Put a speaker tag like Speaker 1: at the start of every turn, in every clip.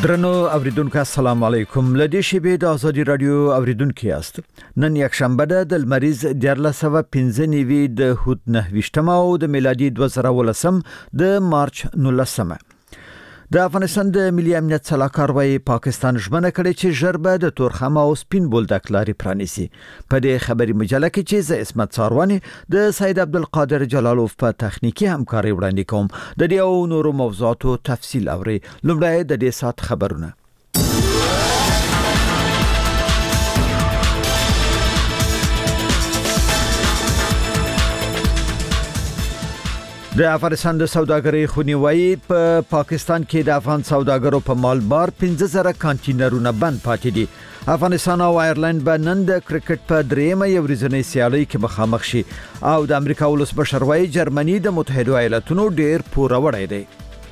Speaker 1: درنو اوریدونکو السلام علیکم. لدې شیبې د ازادي رادیو اوریدونکو یاست. نن یک شنبه ده د لمریز 1415 د هوت 9 او د میلادي 2019 د مارچ 19. د افغانستان د ملي امنیت سلاکار وايي پاکستان ژمنه کړې چې ژربه د تورخم او سپین بولدک لارې پرانیسي. په دې خبري مجله کې چې ز اسمت ساروانی د سید عبدالقادر جلالوف په تخنیکی همکاري وړاندې کوم. د دې او نورو موضوعاتو تفصیل اوري. لومړی د دې سات خبرونه. د افغانستان د سوداګرۍ خونیوي په پاکستان کې د افغان سوداګرو په مالبار 15000 کانټینرونه بند پاتې دي. افغانستان او آیرلند به نن د کرکټ په دریمه یو ورځنۍ سیالي کې مخامخ شي او د امریکا ولسمشر وايي جرمني د متحده ایالاتونو ډیر پوروړی دی.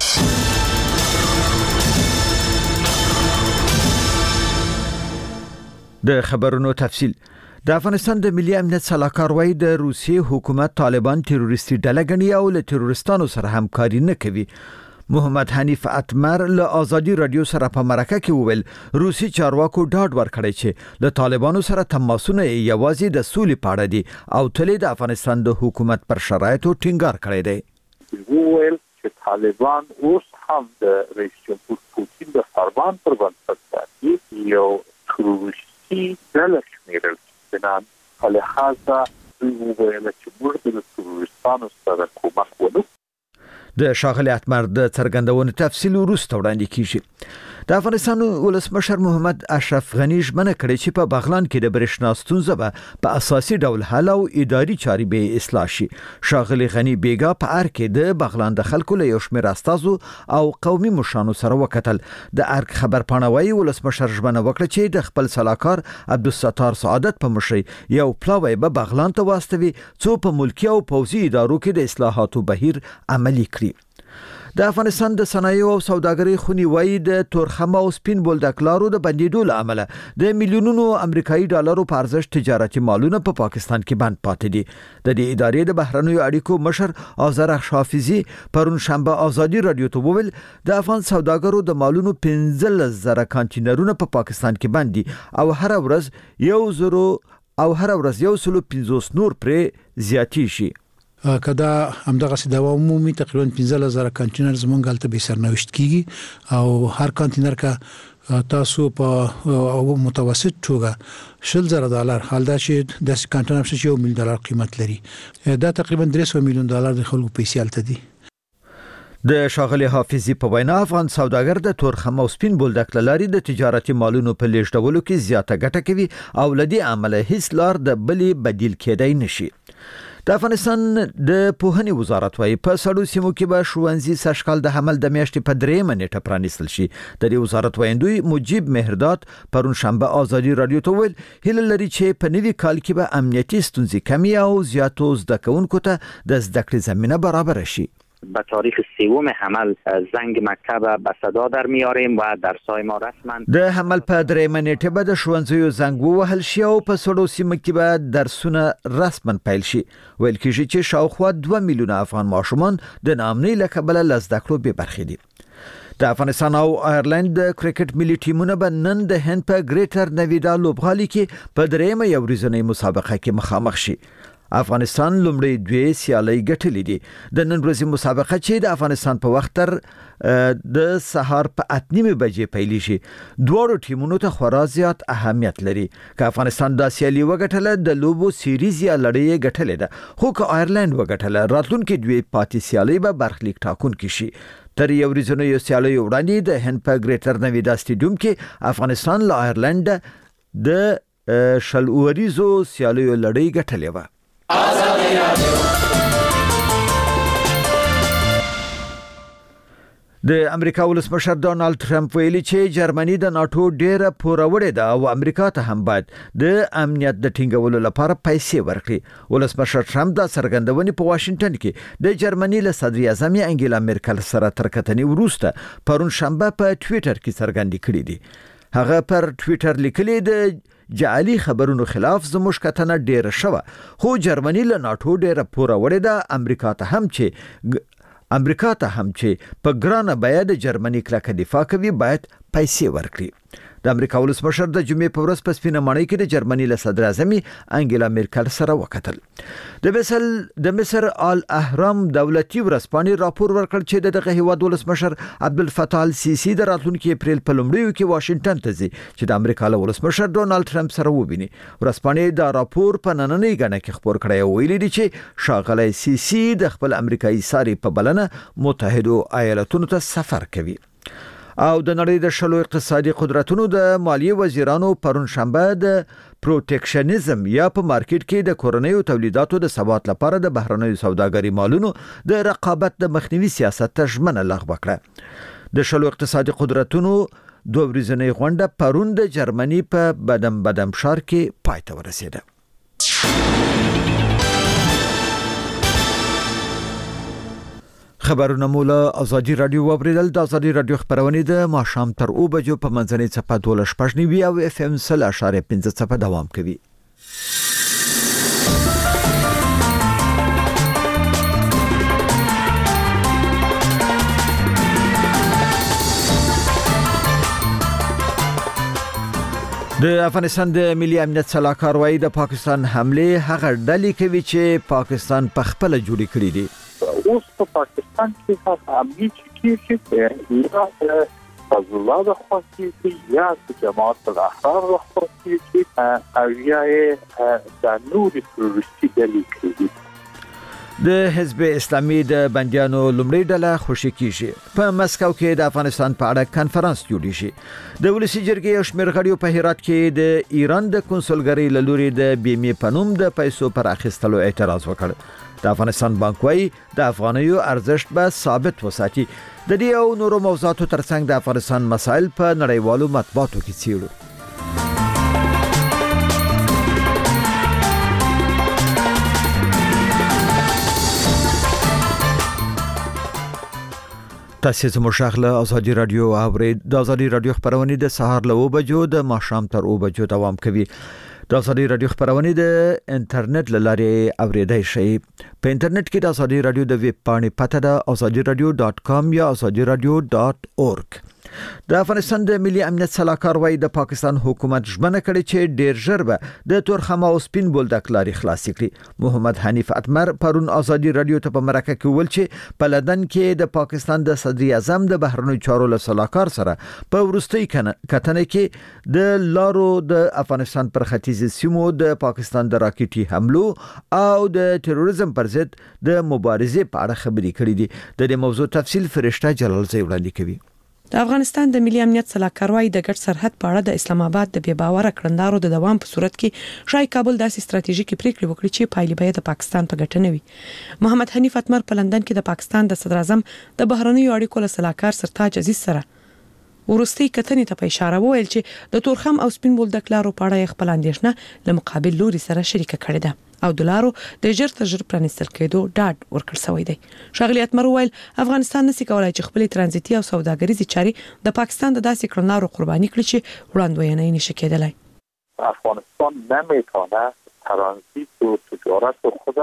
Speaker 1: د خبرونو تفصیل. د افغانستان د ملي امنیت سلاکار وايي د روسي حکومت طالبان تروریستي ډله ګڼي او له تروریستانو سره همکاري نه کوي. محمد حنیف اتمر له ازادي رادیو سره په مرکه کې وویل روسي چارواکو ډاډ ورکړی چې له طالبانو سره تماسونه یوازې د سولې په اړه دي او تل د افغانستان د حکومت پر شرایطو ټینګار کړی دی.
Speaker 2: وویل چې طالبان اوس هم د رئیس جمهور پوتین د فرمان پر بنسټ یو تروریستي ډله شمیرل بنان لهذا وویل چې موږ د تروریستانو سره کومک ونکړو.
Speaker 1: د شاغلی اتمر د څرګندونې تفصیل وروسته وړاندې کیږي. د افغانستان ولسمشر محمد اشرف غنی ژمنه کړې چې په بغلان کې د برېښنا ستونزه به په اساسي ډول حل او اداري چارې به اصلاح شي. شاغلی غنی بیګا په ار کې د بغلان د خلکو له یو شمېر استازو او قومي مشرانو سره وکتل. د ارګ خبر پاڼوي ولسمشر ژمنه وکړه چې د خپل سلاکار عبدالستار سعادت په مشرۍ یو پلاوی به بغلان ته واستوي څو په ملکی او پوځي ادارو کې د اصلاحاتو بهیر عملی کړي. د افغانستان د صنایع او سوداګرۍ خونی وای د تورخم او سپین بولدک لارو د بندیدو لامل د میلیونونو امریکایي ډالرو په ارزښت تجارتي مالونه په پاکستان کې بند پاتې دي. د دې ادارې د بهرنیو اړیکو مشر آذر حافظي پرون شنبه ازادي رادیو ته وویل د افغان سوداګرو د مالونو 15000 کانټینرونه په پاکستان کې بند دي او هر ورځ 150 نور پرې زیاتی شي.
Speaker 3: کدا همدغه سیده عمومي تقریبا 15000 کانټینر زمونږ غلطه به سرنوشت کیږي او هر کانټینر کا تاسو په متوسط توګه $10000 حال دا چې د کانټینر څخه $1 میلیون قیمت لري. دا تقریبا $300 میلیون د خلکو پیسې الته دي.
Speaker 1: د شاغلی حافظي په وینا افغان سوداګر د تورخم او سپین بولدک لاري د تجارتي مالونو په لیږدولو کې زیاته ګټه کوي او لدی عمله هیڅ لار د بلی بدیل کېدای نشي. د افغانستان د پوهنې وزارت وايي په سړو سیمو کې به ښوونځي سږکال د حمل د میاشتې په 3 نیټه پرانیستل شي. د دې وزارت وایندوی مجيب مهرداد پرون شنبه ازادي رادیو ته ویل هیله لري چې په نوي کال کې به امنیتي ستونزې کمی او زیاتو زده کوونکو ته د زده کړې زمینه برابر شي.
Speaker 4: به تاریخ 3 حمل زنگ مکتب به صدا در میاریم و درسای ما رسما
Speaker 1: د حمل په 3 نیټه به د ښوونځیو زنګ ووهل شي او په سړو سیمو کې به درسونه رسما پیل شي. ویل کېږي چې شاوخوا 2 میلیونه افغان ماشومان د ناامنۍ له کبله له زده کړو بې برخې دي. د افغانستان او آیرلند د کرکټ ملي ټیمونه به نن د هند په ګریټر نویدا لوبغالي کې په دریمه یو ورځنۍ مسابقه کې مخامخ شي. افغانستان لومړی 2 سیالۍ ګټلې دي. د نن ورځې مسابقه چې د افغانستان په وخت تر د سهار په 8:30 بجې پیل شي دوه ټیمونو ته خورا زیات اهمیت لري. که افغانستان د سیالي وګټله د لوبو سیریز یا لړۍ ګټلې ده خو که آیرلند وګټله راتلونکي 2 پاتې سیالۍ به برخلیک ټاکونکي شي. تر یو ورځنۍ سیالۍ وړاندې د هند په ګریټر نویدا سټیډیوم کې افغانستان له آیرلند د شلوریزو سیالیو لړۍ ګټلې و. د امریکا ولسمشر ډونالد ټرمپ ویلي چې جرمني د ناتو ډیره پوروړې ده او امریکا ته هم باید د امنیت د ټینګولو لپاره پیسې ورکړي. ولسمشر ټرمپ د څرګندونې په واشنگټن کې د جرمني له صدر اعظم انګیلا میرکل سره تر کتنې وروسته پرون شنبه په ټوئیټر کې څرګندې کړې دي. هغه پر ټوئیټر لیکلي د جعلي خبرونو خلاف زموږ کتنه ډیره شوه خو جرمني له ناتو ډیره پوروړې ده. امریکا ته هم چې امریکا ته هم چې په ګرانه بیه د جرمني کلکه دفاع کوي باید پیسې ورکړي. د امریکا ولسمشر د جمعې په ورځ په سپینه ماڼۍ کې د جرمني له صدر اعظم انګیلا میرکل سره وکتل. د مصر آل اهرام دولتي ورځپاڼې راپور ورکړ چې دغه هیواد ولسمشر عبدالفتاح السیسی د راتلونکي اپریل په لومړیو کې واشنگټن ته ځي چې د امریکا له ولسمشر ډونالد ټرمپ سره وویني. ورځپاڼې دا راپور په نننۍ غڼه کې خبر کړی او ویلي دي چې ښاغلی سیسی د خپل امریکایي ساري په بلنه متحده ایالاتونو ته سفر کوي. او د نړۍ د شلو اقتصادي قدرتونو د مالیې وزیرانو پرون شنبه د پروټیکشنزم یا په مارکیټ کې د کورنیو تولیداتو د ثبات لپاره د بهرنیو سوداګرۍ مالونو د رقابت د مخنیوي سیاست ته ژمنه لغوه کړه. د شلو اقتصادي قدرتونو دوه ورځنۍ غونډه پرون د جرمني په بدم ښار کې پای ته ورسېده. خبرونه مولا ازادي رادیو وبریدل. د ازادي رادیو خبرونه د ماښام تر 2 بجو په منځنۍ صفه 12:15 او اف ام 0.15 صفه دوام کوي. د افغانستان د ملي امنیت صلاحکار وايي د پاکستان حمله هغه ډلې کوي چې پاکستان په خپل جوړې کړې دي.
Speaker 2: اوس په پاکستان کې هغه امنیتي کیږي چې فضل الله د خاصي یا جماعت الاحرار د خاصي او یا د نور تروریستي ډلې کوي.
Speaker 1: د حزب اسلامي د بندیانو لومړی ډله خوشی کیږي. په مسکو کې د افغانستان په اړه کانفرنس جوړ شي. د ولسی جرګې او شمېر غړیو په هرات کې د ایران د کنسولګری له لوري د بیمې پنوم د پیسو پر اخیستلو اعتراض وکړ. د افغانستان بانک وايي د افغانیو ارزښت به ثابت وساتي. د دې او نورو موضوعاتو ترڅنګ د افغانستان مسایل په نړیوالو مطبوعاتو کې څیړو. تاسو زموږ شغله ازادي رادیو اورید. د ازادي رادیو خبرونه د سهار له 2 بجو د ماښام تر 2 بجو دوام کوي. د ازادي رادیو خبرونه د انټرنیټ لارې اوریدای شئ. په انټرنیټ کې د ازادي رادیو د ویب پاڼې پته ده azadiradio.com یا azadiradio.org. د افغانستان د ملي امنیت صلاحکار وايي د پاکستان حکومت ژمنه کړې چې ډیر ژر به د تورخم او سپین بولدک لارې خلاص کړي. محمد حنیف اتمر پرون ازادي رادیو ته په مرکه کې ویل چې په لندن کې د پاکستان د صدر اعظم د بهرنیو چارو له صلاحکار سره په ورستۍ کتنه کې د لارو د افغانستان پر ختیځ سیمو د پاکستان د راکټي حملو او د تروریزم پر ضد د مبارزې په اړه خبرې کړې دي. د دې موضوع تفصیل فرشته جلال زی وړاندې کوي.
Speaker 5: د افغانستان د ملي امنیت صلاحکار وايي د ګډ سرحد په اړه د اسلام آباد د بې باوره کړندارو د دوام په صورت کې شای کابل داسې ستراتیژیکي پریکړې وکړي چې پایلې به د پاکستان په ګټه نه وي. محمد حنیف اتمر په لندن کې د پاکستان د صدر اعظم د بهرنیو اړیکو له صلاحکار سرتاج عزیز سره ورستي کتنې ته په اشاره وویل چې د تورخم او سپین بولدک لارو په اړه خپل اندېښنه له مقابل لوري سره شریک کړې ده او د لارو د ژر تر ژره پرانیستل کېدو ډاډ ورکړ شوی دی. ښاغلی اتمر وویل افغانستان نشي کولای چې خپل ترانزیتي او سوداګریزي چارې د پاکستان د داسې کړنلارو قرباني کړي چې وړاندوینه یې نشي کېدلای.
Speaker 2: افغانستان نمیتونه ترانزیت و تجارت خود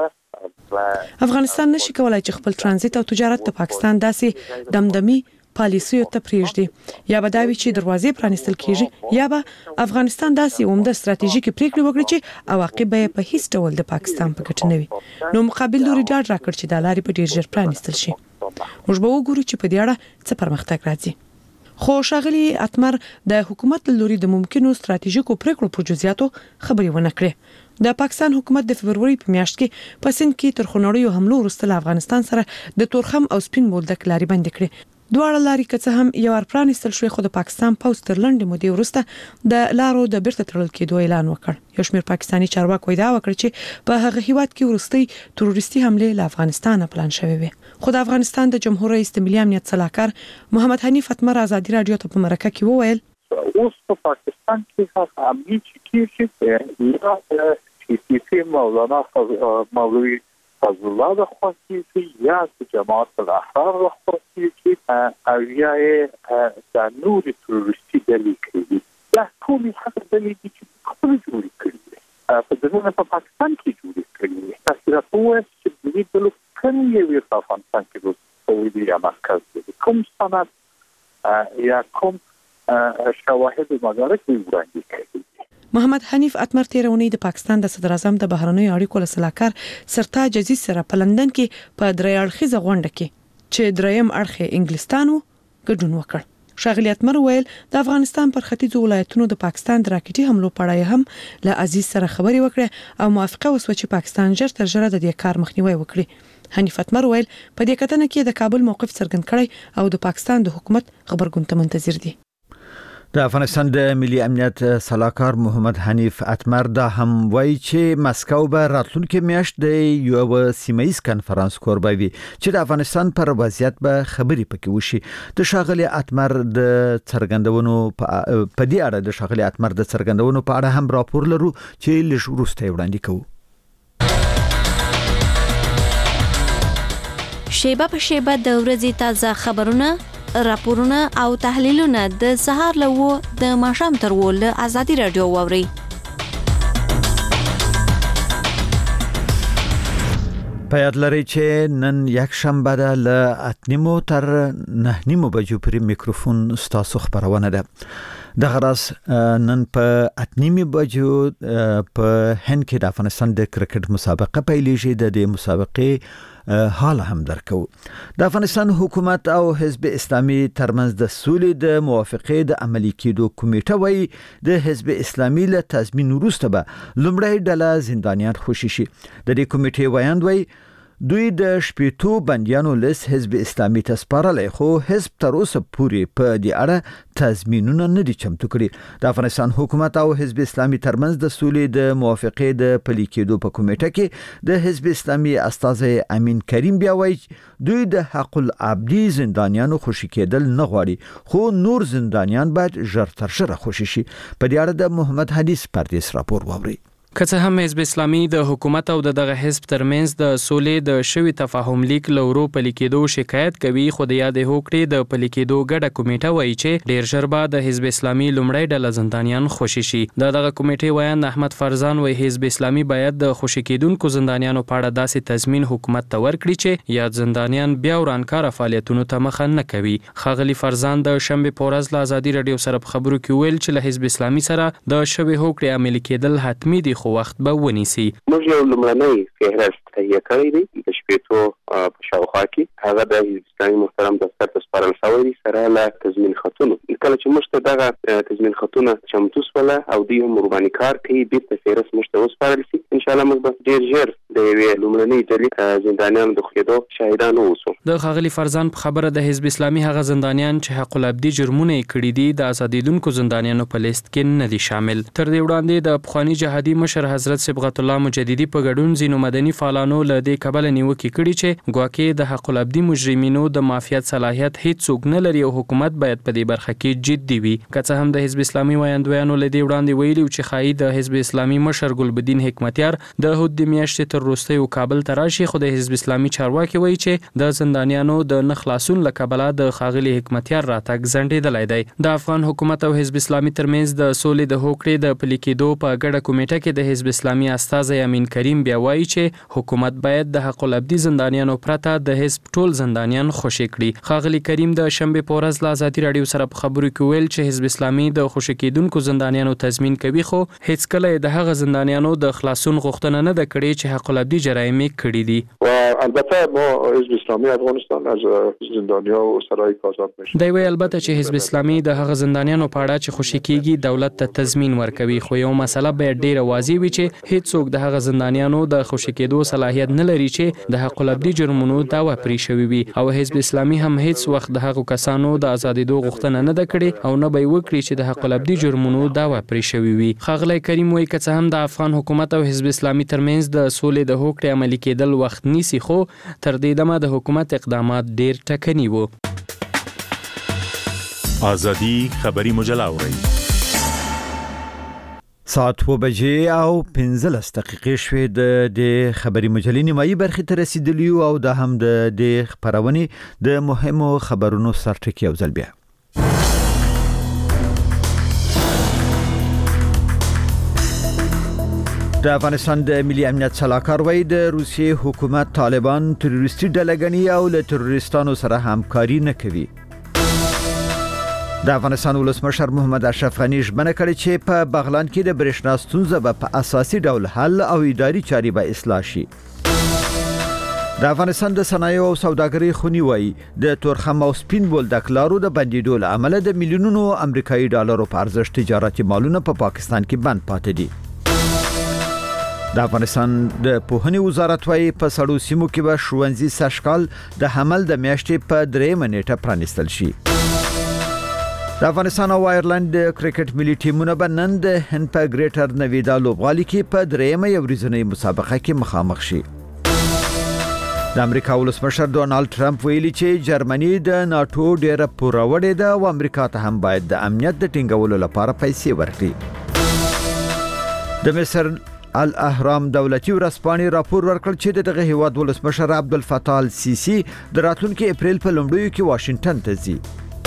Speaker 5: افغانستان نشي کولای چې خپل ترانزیت او تجارت د پاکستان داسې دمدمي پالیسیو ته پریږدي یا به دا وی چې دروازې پرانیستل کیږي یا به افغانستان داسې عمده ستراتیژیکي پریکړې وکړي چې عواقب به په هیڅ ډول د پاکستان په ګټه نه وي. نو مقابل لوري ډاډ راکړ چې د لارې په ډیر ژر پرانیستل شي. موږ به وګورو چې په دې اړه څه پرمختګ راځي. خو ښاغلی اتمر د حکومت لوري د ممکنو ستراتیژیکو پریکړو په جزئیاتو خبرې ونه کړې. د پاکستان حکومت د فبرवरी په میاشت کې په سند کې تر خونړیو حملو وروسته افغانستان سره د تورخم او سپین بولدک لارې بند کړې. دواړه لارې که څه هم یو پرانیستل شوې خو د پاکستان پوز تر لنډې مودې وروسته د لارو د بیرته تړل کېدو اعلان وکړ. یو شمېر پاکستاني چارواکو ادعا وکړه چې په هغه هیواد کې وروستۍ تروریستي حملې له افغانستان پلان شوې وي. خو د افغانستان د جمهور رئیس د ملي امنیت صلاحکار محمد حنیف اتمر ازادي رادیو ته په مرکه کې وویل
Speaker 2: اوس په پاکستان کې هغه امنیتي کیږي چې مولانا مولوی فضل الله د خاصي یا جماعت الاحرار د خاصي او یا د نور تروریستي ډلې کوي. دا ټول هغه ډلې چې خپل جوړ کړي په دغه په پاکستان کې جوړ کړي. تاسو راپور چې د دې ډلو کوم یو په افغانستان کې مسئول یا مرکز بده. کوم سند یا کوم شواهد و مدارک وړاندې کړي.
Speaker 5: محمد حنیف اتمر تیرونی د پاکستان د صدر اعظم د بهرنیو اړیکو لسلاکار سرتاج عزیز سره په لندن کې په درې اړخیزه غونډه کې چې دریم اړخ انګلستانو ګډون وکړ. ښاغلي اتمر ویل د افغانستان پر ختیځو ولایتونو د پاکستان د راکټي حملو په اړه هم له عزیز سره خبري وکړه او موافقه وسوه چې پاکستان ژر تر ژره د دې کار مخنیوي وکړي. حنیف اتمر ویل په دې کتنه کې د کابل موقف څرګند کړي او د پاکستان د حکومت خبرګون ته منتظر دي.
Speaker 1: د افغانستان د ملي امنیت سلاکار محمد حنیف اتمر دا هم وایي چې مسکو به راتلونکي میاشت د یو سیمایي کنفرانس کوربه وي چې د افغانستان پر وضعیت به خبري پکې وشي. د ښاغلي اتمر د څرګندونو په دې اړه د ښاغلي اتمر د څرګندونو په اړه هم راپور لرو چې لږ وروسته وړاندې کوو.
Speaker 6: شیبه په شیبه د ورځې تازه خبرونه، راپورونه او تحلیلونه د سهار له 9 د ماښام تر 10 له ازادي رادیو واوري.
Speaker 1: په یاد لرئ چې نن یک شنبه ده له 8:30 تر 9:30 بجو پورې میکروفون ستاسو خبرونه ده. د غراس نن په 8:30 بجو په هند کې د افغانستان د کرکټ مسابقه پیلېږي. د دې مسابقې حال هم درکو. د افغانستان حکومت او حزب اسلامي ترمنځ د سولې د موافقې د عملي کېدو کمیټه وایي د حزب اسلامي له تضمین وروسته به لومړی ډله زندانیان خوشي شي. د دې کمیټې وایي دوی د شپېتو بندیانو لیست حزب اسلامي ته سپارلی، خو حزب تر اوسه پورې په دې اړه تضمینونه نه دي چمتو کړي. د افغانستان حکومت او حزب اسلامي ترمنځ د سولې د موافقې د پلي کېدو په کمیټه کې د حزب اسلامي استازی امین کریم بیا وایي دوی د حق العبدي زندانیانو خوشي کېدل نه غواړي، خو نور زندانیان باید ژر تر ژره خوشي شي. په دې اړه د محمد حدیث پردیس راپور واوري.
Speaker 7: که څه هم حزب اسلامي د حکومت او دغه حزب ترمنځ د سولې د شوي تفاهم لیک لورو پلي کېدو شکایت کوي، خو د یادې هوکړې د پلي کېدو ګډه کمیټه وایي چې ډیر ژر به د حزب اسلامي لومړی ډله زندانیان خوشي شي. دغه کمیټې وایي احمد فرزان وایي حزب اسلامي باید د خوشي کېدونکو زندانیانو په اړه داسې تضمین حکومت ته ورکړي چې یاد زندانیان بیا ورانکار فعالیتونو ته مخه نه کوي. ښاغلي فرزان د شنبه په ورځ له ازادي رادیو سره په خبرو کې ویل چې له حزب اسلامي سره د شوي هوکړې عملي کېدل حتمي دي، خو وخت به ونیسي.
Speaker 8: موږ یو لومړنی فهرست تهیه کړی دی د شپېتو په شاوخوا کې. هغه د حزب اسلامي محترم دفتر ته سپارل شوی دی سره له تضمین خطونو. کله چې موږ ته دغه تضمین خطونه چمتو شوله او دوی هم ورباندې کار کوي، بیرته فهرست موږ ته وسپارل شي، انشاءالله موږ به ډېر ژر د یوې لومړنۍ ډلې زندانیانو د خوښېدو شاهدان واوسو.
Speaker 7: د ښاغلي فرزان په خبره د حزب اسلامي هغه زندانیان چې حق العبدي جرمونه یې کړي دي د ازادېدونکو زندانیانو په لیست کې نه دي شامل. تر دې وړاندې د پخواني جهادي مشر حضرت صبغت الله مجددي په ګډون ځینو مدني فعالانو له دې کبله نیوکې کړي چې ګواکې د حق العبدي مجرمینو د معافیت صلاحیت هیڅوک نه لري او حکومت باید په دې برخه کې جدي وي. که څه هم د حزب اسلامي وایندویانو له دې وړاندې ویلي چې ښایي د حزب اسلامي مشر ګلبدین حکمتیار د هود د میاشتې تر وروستیو کابل ته راشي، خو د حزب اسلامي چارواکي وایي چې د زندانیانو د نه خلاصون له کبله د ښاغلي حکمتیار راتګ ځنډېدلی دی. د افغان حکومت او حزب اسلامي ترمنځ د سولې د هوکړې د پلي کېدو په ګډه کمیټه کې د حزب اسلامي استازی امین کریم بیا وایي چې حکومت باید د حق العبدي زندانیانو پرته د حزب ټول زندانیان خوشي کړي. ښاغلي کریم د شنبه په ورځ له ازادي رادیو سره په خبرو کې ویل چې حزب اسلامي د خوشي کېدونکو زندانیانو تضمین کوي، خو هیڅ کله د هغه زندانیانو د خلاصون غوښتنه نه ده کړې چې حق العبدي جرایم کړي دي.
Speaker 9: و البته ما حزب اسلامي افغانستان از زندانیا و سرای آزاد میشه.
Speaker 7: دی وی البته چې حزب اسلامي د هغه زندانیانو په اړه چې خوشي کیږي دولت ته تضمین ورکوي، خو یو مسله به ډیره واضح وي چې هیڅوک د هغه زندانیانو د خوشي کېدو صلاحیت نه لري چې د حق العبدي جرمونو دعوا پرې شوی وي، او حزب اسلامي هم هیڅ وخت د هغو کسانو د ازادېدو غوښتنه نه ده کړې او نه به وکړي چې د حق العبدي جرمونو دعوا پرې شوی وي. ښاغلی کریم وایي که څه هم د افغان حکومت او حزب اسلامي ترمنځ د سولې د هوکړې عملي کېدل وخت نیسي، خو تر دې دمه د حکومت اقدامات ډیر ټکني وو.
Speaker 10: آزادی خبری مجله اورئ.
Speaker 1: ساعت 2 بجې او 15 دقیقې شوې د خبري مجلې نیمایي برخې ته رسیدلی او د هم د خبرونې د مهمو خبرونو سرټکی او ځل بیا. د افغانستان د ملي امنیت سلاکار وایي د روسیې حکومت طالبان تروریستي ډله ګڼي او له تروریستانو سره همکاري نه کوي. د افغانستان ولسمشر محمد اشرف غني ژمنه کړې چې په بغلان کې د برېښنا ستونزه به په اساسي ډول حل او اداري چارې به اصلاح شي. د افغانستان د صنایع او سوداګرۍ خونی وایي د تورخم او سپین بولدک لارو د بندیدو له امله د میلیونونو امریکایي ډالرو په ارزښت تجارتي مالونه په پاکستان کې بند پاتې دي. د افغانستان د پوهنې وزارت وایي په سړو سیمو کې به ښوونځي سږکال د حمل د میاشتې په 3 نیټه پرانیستل شي. د افغانستان او آیرلند د کرکټ ملي ټیمونه به نن د هند په ګریټر نویدا لوبغالي کې په 3مه ورځنۍ مسابقه کې مخامخ شي. د امریکا ولسمشر ډونالد ټرمپ ویلي چې جرمني د ناتو ډیره پوروړې ده او امریکا ته هم باید د امنیت د ټینګولو لپاره پیسې ورکړي. د مصر الاهرام دولتي ورځپاڼې راپور ورکړ چې دغه هیواد ولسمشر عبدالفتاح السیسی د راتلونکي اپریل په لومړیو کې واشنگټن ته ځي.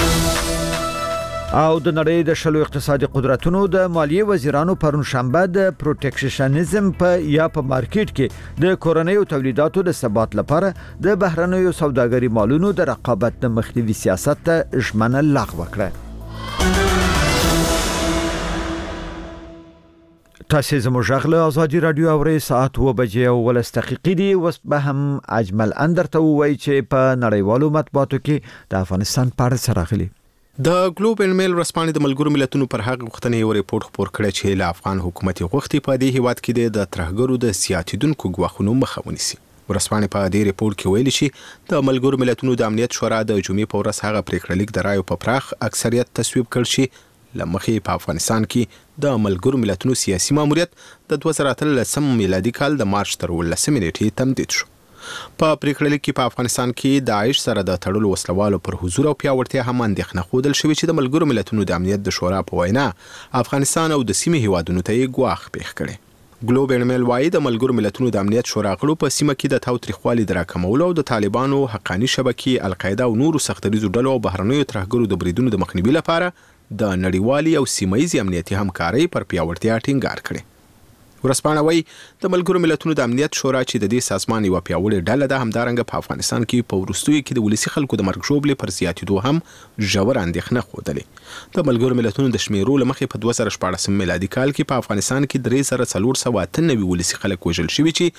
Speaker 1: او د نړۍ د شلو اقتصادي قدرتونو د مالیې وزیرانو پرون شنبه د پروټیکشنزم په مارکیټ کې د کورنیو تولیداتو د ثبات لپاره د بهرنیو سوداګري مالونو د رقابت د مخنیوي سیاست ته ژمنه لغوه کړه. تاسو زموږ غږ له ازادي رادیو اورئ. ساعت 2:10 دی. اوس به هم اجمل اندر ته وایي چې په نړیوالو مطبوعاتو کې د افغانستان په اړه څه راغلي.
Speaker 11: د ګلوب اینډ میل ورځپاڼې د ملګرو ملتونو پر هغه غوښتنې یو ریپورت خپور کړی چې له افغان حکومت غوښتي په دې هیواد کې د ترهګرو د سیاتیدونکو ګواښونو مخه ونیسي. ورځپاڼې په دې ریپورت کې ویلي چې د ملګرو ملتونو د امنیت شورا د جمعې په ورځ هغه پریکړه لیک د رایو په پراخ اکثریت تصویب کړ چې لمخې په افغانستان کې د ملګرو ملتونو سیاسي ماموریت د 2013 میلادي کال د مارچ تر 18 نیټې تمدید شو. په پریکړه لیک کې په افغانستان کې داعش سره د تړلو وسلوالو پر حضور او پیاوړتیا هم اندېښنه ښودل شوې چې د ملګرو ملتونو د امنیت د شورا په وینا افغانستان او د سیمې هیوادونو ته یې ګواښ پیښ کړي. ګلوب اینډ میل وایي د ملګرو ملتونو د امنیت شورا غړو په سیمه کې د تاوتریخوالي د راکمولو او د طالبانو حقاني شبکې القاعده او نورو سختریزو ډلو او بهرنیو ترهګرو د بریدونو د مخنیوي لپاره د نړیوالي او سیمایي امنیتي همکارۍ پر پیاوړتیا ټینګار کړي. ورځپاڼه وایي د ملګرو ملتونو د امنیت شورا چې د دې سازمان یو پیاوړې ډله ده همدارنګه په افغانستان کې په وروستیو کې د ولسي خلکو د مرګ ژوبلې پر زیاتېدو هم ژور اندېښنه ښودلې. د ملګرو ملتونو د شمیرو له مخې په 2014 میلادي کال کې په افغانستان کې 3498 ولسي خلک وژل شوي چې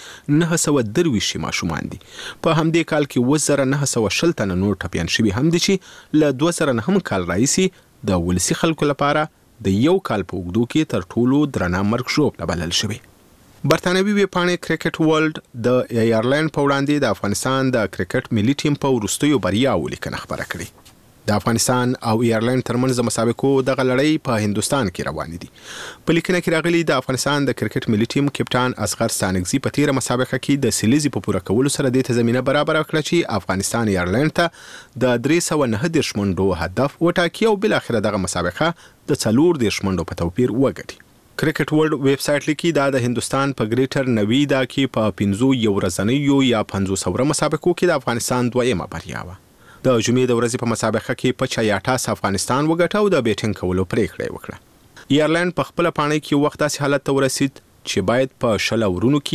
Speaker 11: 923 ماشومان دي. په همدې کال کې 1920 تنه نور ټپیان شوي هم دي چې له 2009 کال راهیسې د ولسي خلکو لپاره د یو کال په اوږدو کې تر ټولو درنه مرګ ژوبله بلل شوې. برتانوي ویبپاڼې کرکټ ورلد د آیرلند په وړاندې د افغانستان د کرکټ ملي ټیم په وروستیو بریاوو لیکنه خپره کړې. د افغانستان او ایرلند ترمنځ د مسابقو دغه لړۍ په هندستان کې روانې دي. په لیکنه کې راغلي د افغانستان د کرکټ ملي ټیم کپټان اصغر ستانکزي په تیره مسابقه کې د سلیزي په پوره کولو سره د تضمینه برابر کړ چې افغانستان ایرلند ته د 309 منډو هدف وټاکي او بل اخر دغه مسابقه د 40 منډو په توپیر وګټي. کرکټ ورلد ویب سټ لیکي دا د هندستان په ګریټر نویدا کې په 50 ورځنیو یا 500 مسابقو کې د افغانستان دویمه بریا وه. د جمعې د ورځې په مسابقه کې په 86 افغانستان وګټه او د بیټینګ کولو پریکړه وکړه. ایرلند په خپل پاڼې کې وخت داسې حالت ته ورسید چې باید په 100 ورونو کې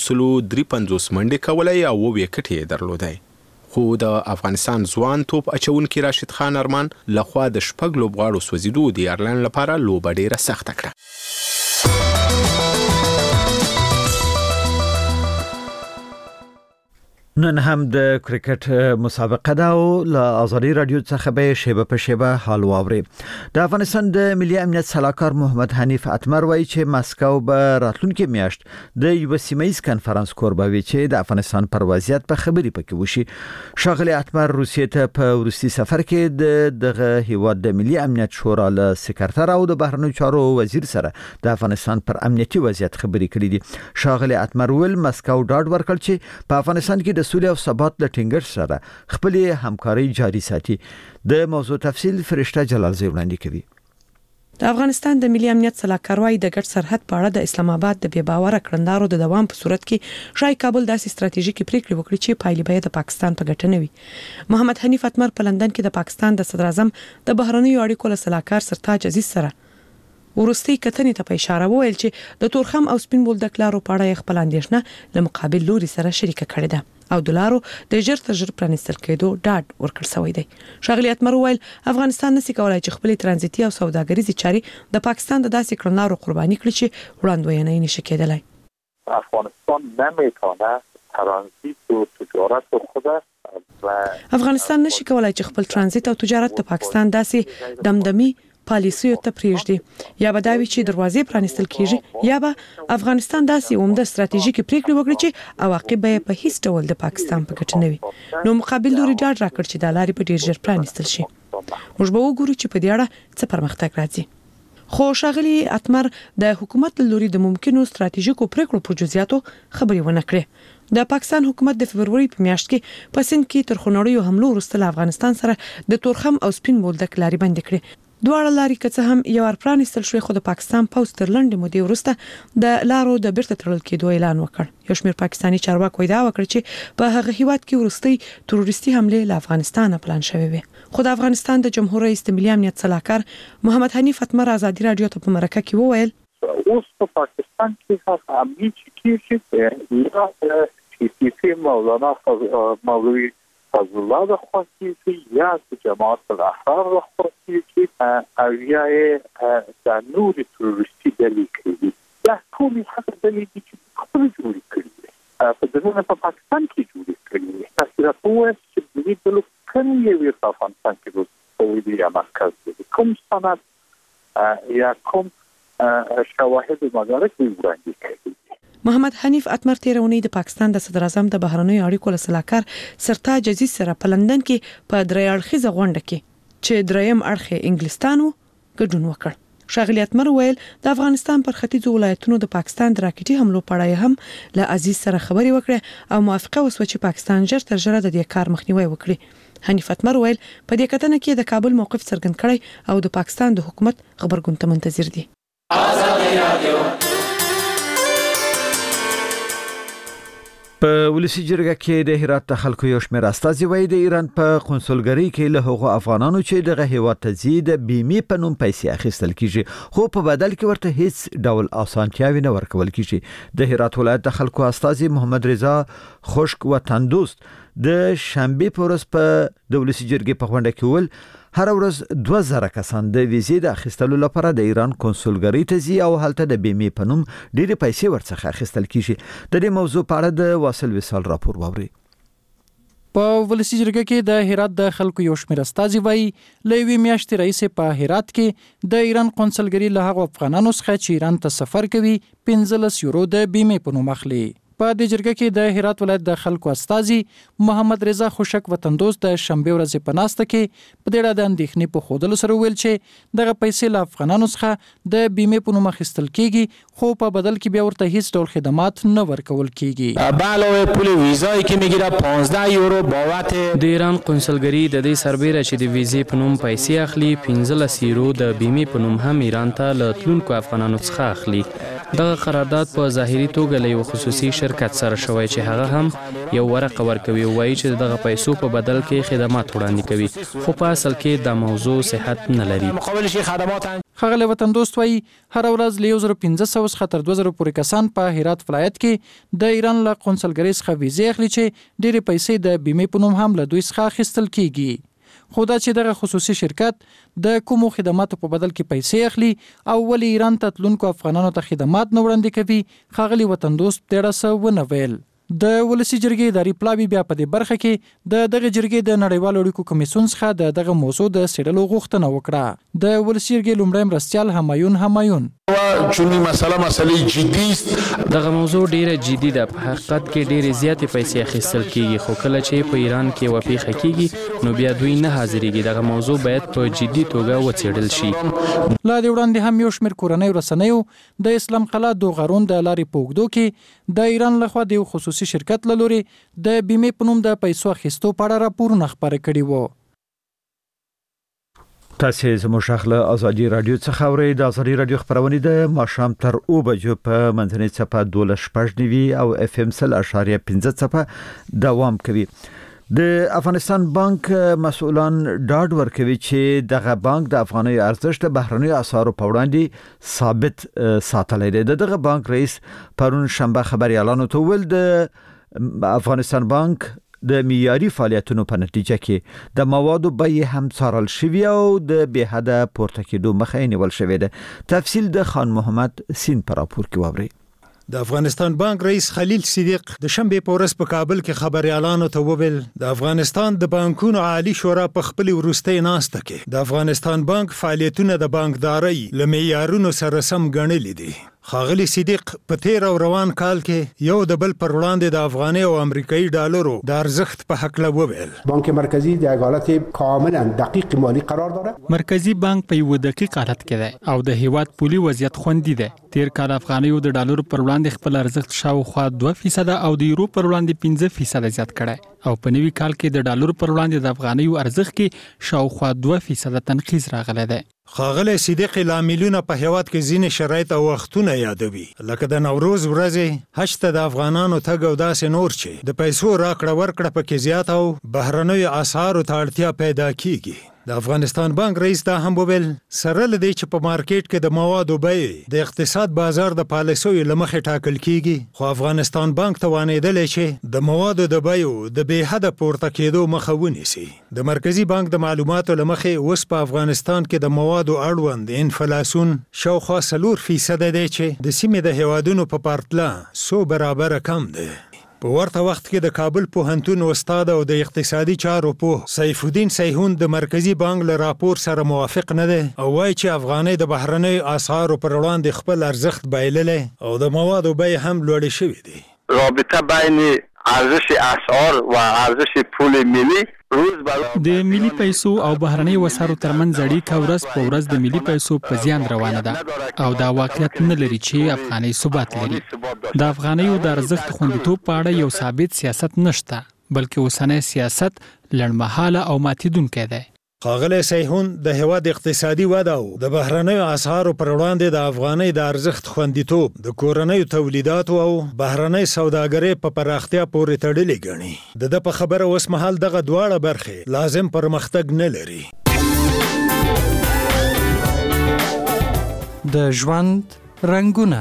Speaker 11: 153 منډې کولای او 2 وکټ یې درلودای. خو د افغانستان ځوان توپ اچونکي راشد خان ارمان لخوا د شپږ لوبغاړو سوځیدو د ایرلند لپاره لوبه ډیره سخته کړه.
Speaker 1: نن هم د کرکټ مسابقه ده او له ازادي رادیو څخه به شیبه په شیبه حال واوري. د افغانستان د ملي امنیت سلاکار محمد حنیف اتمر وایي چې مسکو به راتلونکي میاشت د یو سیمایي کانفرنس کوربوي چې د افغانستان پر وضعیت په خبري پکې وشي. شاغلی اتمر روسیې ته په ورستي سفر کې دغه هیواد د ملي امنیت شورا له سکرټر او د بهرنیو چارو وزیر سره د افغانستان پر امنیتي وضعیت خبري کړې دي. شاغلی اتمر ول مسکو ډاډ ورکړ چې په افغانستان کې د سولې او ثبات د ټینګښت سره خپل همکاري جاري ساتي. د موضوع تفصیل فرشته جلال زی وړاندې کوي.
Speaker 5: د افغانستان د ملي امنیت سلاکار وايي د ګډ سرحد په اړه د اسلام آباد د بې باوره کړندارو د دوام په صورت کې شای کابل داسې ستراتیژیکي پریکړې وکړي چې پایلې به د پاکستان په ګټه نه وي. محمد حنیف اتمر په لندن کې د پاکستان د صدر اعظم د بهرنیو اړیکو له سلاکار سرتاج عزیز سره ورستي کتنې ته په اشاره وویل چې د تورخم او سپین بولدک لارو په اړه خپل اندېښنه له مقابل لوري سره شریکه کړې ده او د لارو د ژر تر ژره پرانیستل کېدو ډاډ ورکړ شوی دی. ښاغلي اتمر وویل افغانستان نشي کولای چې خپل ترانزیتي او سوداګریزي چاري د پاکستان د داسې کړنلارو قرباني کړي چې وړاندوینه نشي کېدلای.
Speaker 2: افغانستان نمیتونه ترانزیت و تجارت خود
Speaker 5: افغانستان نشي کولای چې خپل ترانزیت او تجارت د پاکستان داسې دمدمي پالیسیو ته پریږدي یا به دا وی چې دروازې پرانیستل کیږي یا به افغانستان داسې عمده ستراتیژیکي پریکړې وکړي چې عواقب یې په هیڅ ډول د پاکستان په ګټه نه وي. نو مقابل لوري ډاډ راکړ چې د لارې په ډیر ژر پرانیستل شي. موږ به وګورو چې په دې اړه څه پرمختګ راځي. خو ښاغلي اتمر د حکومت لوري د ممکنو ستراتیژیکو پریکړو په جزئیاتو خبرې ونه کړې. د پاکستان حکومت د فبرवरी په میاشت کې په سند کې تر خونړیو حملو وروسته افغانستان سره د تورخم او سپین بولدک لارې بند کړې. دواړه لارې که څه هم یو پرانیستل شوې خو د پاکستان پوز تر لنډې مودې وروسته د لارو د بیرته تړل کېدو اعلان وکړ. یو شمېر پاکستاني چارواکو دا وکړ چې په هغه هیواد کې وروستي تروریستي حمله له افغانستان پلان شوې وي. خو د افغانستان د جمهور رئیس د ملي امنیت صلاحکار محمد حنیف اتمر ازادي رادیو ته په مرکه کې وویل
Speaker 2: اوس په پاکستان کې هغه امنیت چې کیږي مولانا مولوی فضل الله د خواستی یا د جماعت الاحرار د خواستی او یا د نور تروریستي ډلې کړي دا ټول هغه ډلې چې خپل جوړ کړي په دغه په پاکستان کې جوړ کړي تاسو راځوئ چې د دې ټول کوم یو په افغانستان کې د دې مرکز کوم سند یا کوم شواهد مدارک وړاندې کړي.
Speaker 5: محمد حنیف اتمر تیرونی د پاکستان د صدر اعظم د بهرنیو اړیکو له سلاکار سرتاج عزیز سره په لندن کې په درې اړخیزه غونډه کې چې دریم اړخ انګلستانو ګډون وکړ. ښاغلي اتمر ویل د افغانستان پر ختیځو ولایتونو د پاکستان د راکټي حملو په اړه هم له عزیز سره خبرې وکړه او موافقه وسوه چې پاکستان ژر تر ژره د دې کار مخنیوي وکړي. حنیف اتمر ویل په دې کتنه کې د کابل موقف څرګند کړي او د پاکستان د حکومت خبرګون ته منتظر دي.
Speaker 1: په ولسی جرګه کې د هرات د خلکو یو شمېر استازي وایي د ایران په قونسلګرۍ کې له هغو افغانانو چې دغه هیواد ته ځي د بیمې په نوم پیسې اخیستل کیږي خو په بدل کې ورته هیڅ ډول اسانتیاوي نه ورکول کیږي. د هرات ولایت د خلکو استازي محمد رضا خوشک وطن دوست د شنبه په ورځ په د ولسی جرګې په غونډه کې ول هر ورځ 2000 کسان د ویزې د اخیستلو لپاره د ایران قونسلګرۍ ته ځي او هلته د بیمې په نوم ډېرې پیسې ورڅخه اخیستل کیږي. د دې موضوع په اړه د واصل وصال راپور ووري.
Speaker 12: په ولسی جرګه کې د هرات د خلکو یو شمېر استازي وایي له یوې میاشتې راهیسې په هرات کې د ایران قونسلګرۍ له هغو افغانانو څخه چې ایران ته سفر کوي 15 یورو د بیمې په نوم اخلي. په دې جرګه کې د هرات ولایت د خلکو استازي محمد رضا خوشک وطن دوست د شنبه ورځ په ناسته کې په دې اړه د اندېښنې په خوده سره ویل چې دغه پیسې له افغانانو څخه د بیمې په نوم اخیستل کیږي خو په بدل کې بیا ورته هیڅ ډول خدمات نه ورکول کیږي.
Speaker 13: علاوه پول ویزای که میگیره 15 یورو بابت
Speaker 7: د ایران قونسلګرۍ د دې سربېره چې د ویزې په نوم پیسې اخلي 15 یورو د بیمې په نوم هم ایران ته له تلونکو افغانانو څخه اخلي. دغه قرارداد په ظاهري توګه له یو خصوصي شرکت سره شوی چې هغه هم یو ورقه ورکوي او وایي چې دغه پیسو په بدل کې خدمات وړاندې کوي خو په اصل کې د موضوع صحت نه لري.
Speaker 12: ښاغلی وطن دوست وایي هر ورځ له 1500 څخه تر 2000 پورې کسان په هرات ولایت کې د ایران له قونسلګرۍ څخه ویزې اخلي چې ډېرې پیسې د بیمې په نوم هم له دوی څخه اخیستل کیږي. خو دا چې دغه خصوصي شرکت د کومو خدماتو په بدل کې پیسې اخلي او ولې ایران ته تلونکو افغانانو ته خدمات نه وړاندې کوي ښاغلي وطن دوست ډېره څه ونه ویل. د ولسی جرګې اداري پلاوی بیا په دې برخه کې د دغه جرګې د نړیوالو اړیکو کمیسیون څخه د دغه موضوع د څېړلو غوښتنه وکړه. د ولسی جرګې لومړی مرستیال همایون
Speaker 13: چونی مسئله جدی است.
Speaker 7: دغه موضوع ډیره جدي ده. په حقیقت کې ډیره زیاتې پیسې اخیستل کیږي خو کله چې په ایران کې وپیخه کیږي نو بیا دوی نه حاضرېږي. دغه موضوع باید په جدي توګه وڅېړل شي.
Speaker 12: لا دې وړاندې هم یو شمېر کورنۍ رسنیو د اسلام قلعه دوغارون د لارې په اوږدو کې د ایران لخوا د یو خصوصي شرکت له لوري د بیمې په نوم د پیسو اخیستو په اړه راپورونه خپاره کړي وو.
Speaker 1: تاسو زموږ خپل ازادي رادیو څخه اورئ. د ازادي رادیو خبرونه د ماښام تر 2 بجو په منځنۍ صفه 12.9 او FM 1.15 صفه دوام کوي. د افغانستان بانک مسؤلان ډاډ ورکوي چې دغه بانک د افغاني ارزښت بهرنی اسعارو په وړاندې ثابت ساتلی دی. دغه بانک رئیس پرون شنبه خبريالانو ته ویل د افغانستان بانک د معیاري فعالیتونو په نتیجه کې د موادو بیې هم څارل شوی او د بې حده پورته کېدو مخه نیول شوې ده. تفصیل د خان محمد سین پر راپور کې ووري.
Speaker 14: د افغانستان بانک رئیس خلیل صدیق د شنبه په ورځ په کابل کې خبريالانو ته وویل د افغانستان د بانکونو عالی شورا په خپل وروستي ناسته کې د افغانستان بانک فعالیتونه د بانکدارۍ له معیارونو سره سم ګڼلي دي. خاغلی صدیق په تیر او روان کال کې یو د بل پر وړاندې د افغاني او امریکایي ډالرو د ارزښت په حق له وویل.
Speaker 15: بانک مرکزی د حالت کاملا دقیق مالی قرار داره.
Speaker 16: مرکزی بانک په یو دقیق حالت کې دی او د هیواد پولی وضعیت خوندي دی. تیر کال افغاني او د ډالرو پر وړاندې خپل ارزښت شاوخوا 2% او د یورو پر وړاندې 15% زیات کړی او په نوي کال کې د ډالرو پر وړاندې د افغاني ارزښت کې شاوخوا 2% تنخیص راغلی دی.
Speaker 14: خاغلی صدیق لاملونه په هیواد کې ځینې شرایط او وختونه یادوي لکه د نوروز ورځې حج ته د افغانانو تګ او داسې نور چې د پیسو راکړه ورکړه پکې زیات او بهرنیو اسعارو ته اړتیا پیدا کیږي. د افغانستان بانک رئیس دا هم وویل سره لدی چې په مارکیټ کې د موادو بیې د اقتصاد بازار د پالیسیو لمخې ټاکل کیږي خو افغانستان بانک توانیدل چې د موادو د بیو د بې حده پورته کېدو مخه ونیسي. د مرکزی بانک د معلوماتو لمخې اوس په افغانستان کې د موادو اړوند انفلاسیون شاوخوا 4% دی چې د سیمې د هیوادونو په پرتله 100 برابر کم دی. په ورته وخت کې د کابل پوهنتون استاد او د اقتصادي چارو په سیف الدین سیهون د مرکزی بانک له راپور سره موافق نه دی او وایي چې افغاني د بهرنی اسعارو پر وړاندې خپل ارزښت بایللی او د موادو بیې هم لوړې شوې دي.
Speaker 17: رابطه بین ارزش اسعار و ارزش پول ملی
Speaker 16: د ملي پیسو او بهرنی وسارو ترمنځ اړیکه ورځ په ورځ د ملي پیسو په زیان روانه ده او دا واقعیت نه لري چې افغاني ثبات لري. د افغانیو د ارزښت خوندیتوب په اړه یو ثابت سیاست نشته بلکې اوسنی سیاست لړمحاله او ماتیدونکی دی.
Speaker 14: خاغلی سیهون د هیواد اقتصادي وده او د بهرنیو اسعارو پر وړاندې د افغانۍ د ارزښت خوندیتوب د کورنیو تولیداتو او بهرنۍ سوداګرۍ په پراختیا پورې تړلې ګڼي. د په خبره اوس مهال دغه دواړه برخې لازم پرمختګ نه لري.
Speaker 12: د ژوند رنگونه